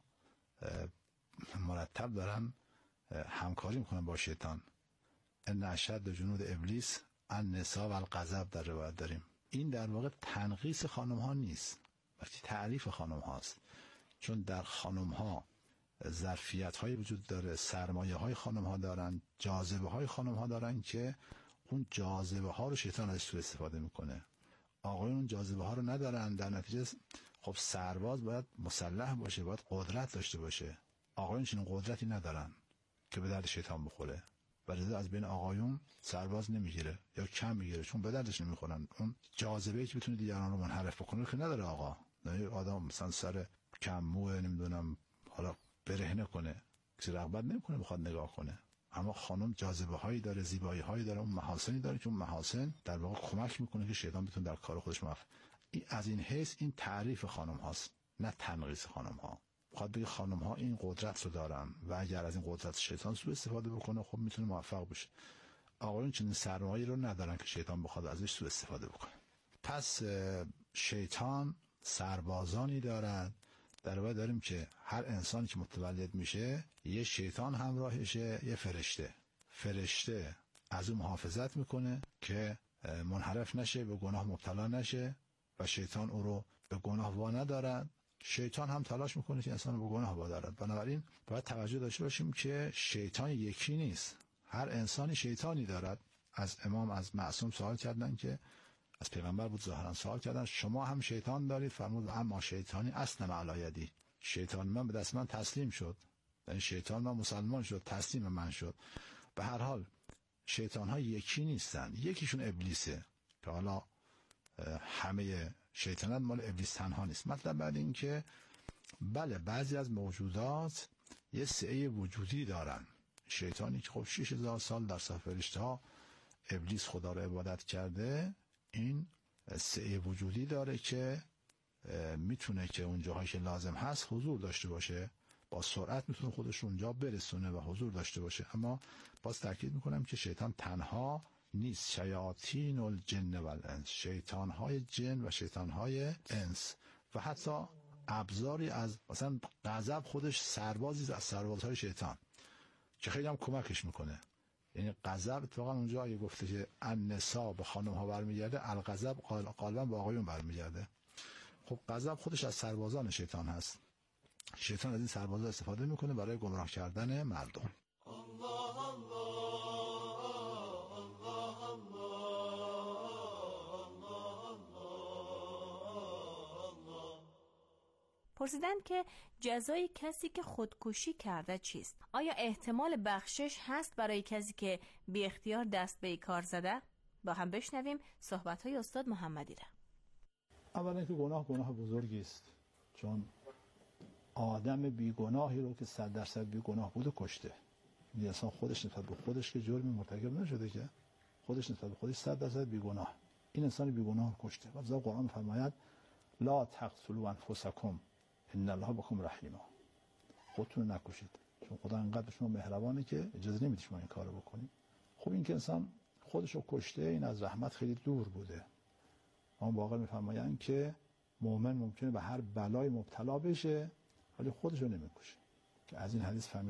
مرتب دارن همکاری میکنن با شیطان. ان اشد جنود ابلیس النساء و الغضب در روایت داریم. این در واقع تنقیص خانم ها نیست، بلکه تعریف خانم هاست. چون در خانم ها ظرفیت های وجود داره، سرمایه های خانم ها دارن، جاذبه های خانم ها دارن که اون جاذبه ها رو شیطان ازش سوء استفاده میکنه. آقایون اون جاذبه ها رو ندارن، در نتیجه خب سرباز باید مسلح باشه، باید قدرت داشته باشه. آقایون چنین قدرتی ندارن که به درد شیطان بخوره. ولی از بین آقایون سرباز نمیگیره یا کم میگیره چون به دردش نمیخورن. اون جاذبه‌ای که بتونه دیگران رو منحرف بکنه که نداره آقا. نه آدم مثلا سر کم موه نمیدونم حالا برهنه کنه، کسی رغبت نمیکنه بخواد نگاه کنه. اما خانم جاذبه هایی داره، زیبایی هایی داره، اون محاسنی داره که اون محاسن در واقع کمک میکنه که شیطان بتونه در کار خودش موفق. از این حیث این تعریف خانم هاست، نه تنقیص خانم ها. بخواد بگه خانم ها این قدرت رو دارن و اگر از این قدرت شیطان سوء استفاده بکنه خب میتونه موفق بشه. آقایون چنین سرمایه‌ای رو ندارن که شیطان بخواد ازش سوء استفاده بکنه. پس شیطان سربازانی دارد. در واقع داریم که هر انسانی که متولد میشه یه شیطان همراهشه، یه فرشته از اون محافظت میکنه که منحرف نشه، به گناه مبتلا نشه و شیطان او رو به گناه وا ندارد. شیطان هم تلاش میکنه که انسان رو به گناه وادارد. بنابراین باید توجه داشته باشیم که شیطان یکی نیست، هر انسانی شیطانی دارد. از امام از معصوم سوال کردن که از پیغمبر بود ظاهرا سوال کردن شما هم شیطان دارید؟ فرمود اما شیطانی اصلا علی یدی، شیطان من به دست من تسلیم شد، یعنی شیطان من مسلمان شد، تسلیم من شد. به هر حال شیطان ها یکی نیستن، یکیشون ابلیسه که حالا همه شیطانات مال ابلیس تنها نیست. مطلب بعد این که بله بعضی از موجودات یه سعی وجودی دارن. شیطانی که خب 6000 سال در صف فرشته ها ابلیس خدا رو عبادت کرده، این سعی وجودی داره که میتونه که اون جاهایی که لازم هست حضور داشته باشه، با سرعت میتونه خودش اونجا برسونه و حضور داشته باشه. اما باز تاکید میکنم که شیطان تنها نیست. شیاطین الجن و الانس، شیطانهای جن و شیطانهای انس و حتی ابزاری از مثلا غضب خودش سربازی از سربازهای شیطان که خیلی هم کمکش میکنه. یعنی غضب اتفاقا اونجا اگه گفته که النساء به خانم ها برمیگرده، الغضب غالبا به آقایون برمیگرده. خب غضب خودش از سربازان شیطان هست. شیطان از این سربازا استفاده میکنه برای گمراه کردن مردم. پرسیدن که جزای کسی که خودکشی کرده چیست؟ آیا احتمال بخشش هست برای کسی که بی اختیار دست به کار زده؟ با هم بشنویم صحبت‌های استاد محمدی را. اولا که گناه بزرگی است، چون آدم بیگناهی رو که 100% بیگناه بوده کشته. این انسان خودش نسبت به خودش که جرمی مرتکب نشده، که خودش نسبت به خودش 100% بیگناه، این انسان بیگناه کشته. و ذا قرآن فرماید لا تقتلوا انفسکم ان الله بكم رحیم، خودتون نکشید چون خدا انقدر به شما مهربانه که اجازه نمیده شما این کارو بکنید. خب این که انسان خودش رو کشته، این از رحمت خیلی دور بوده. اما واقعا میفرمایند که مؤمن ممکنه به هر بلای مبتلا بشه ولی خودش رو نمیکشه، که از این حدیث فهمید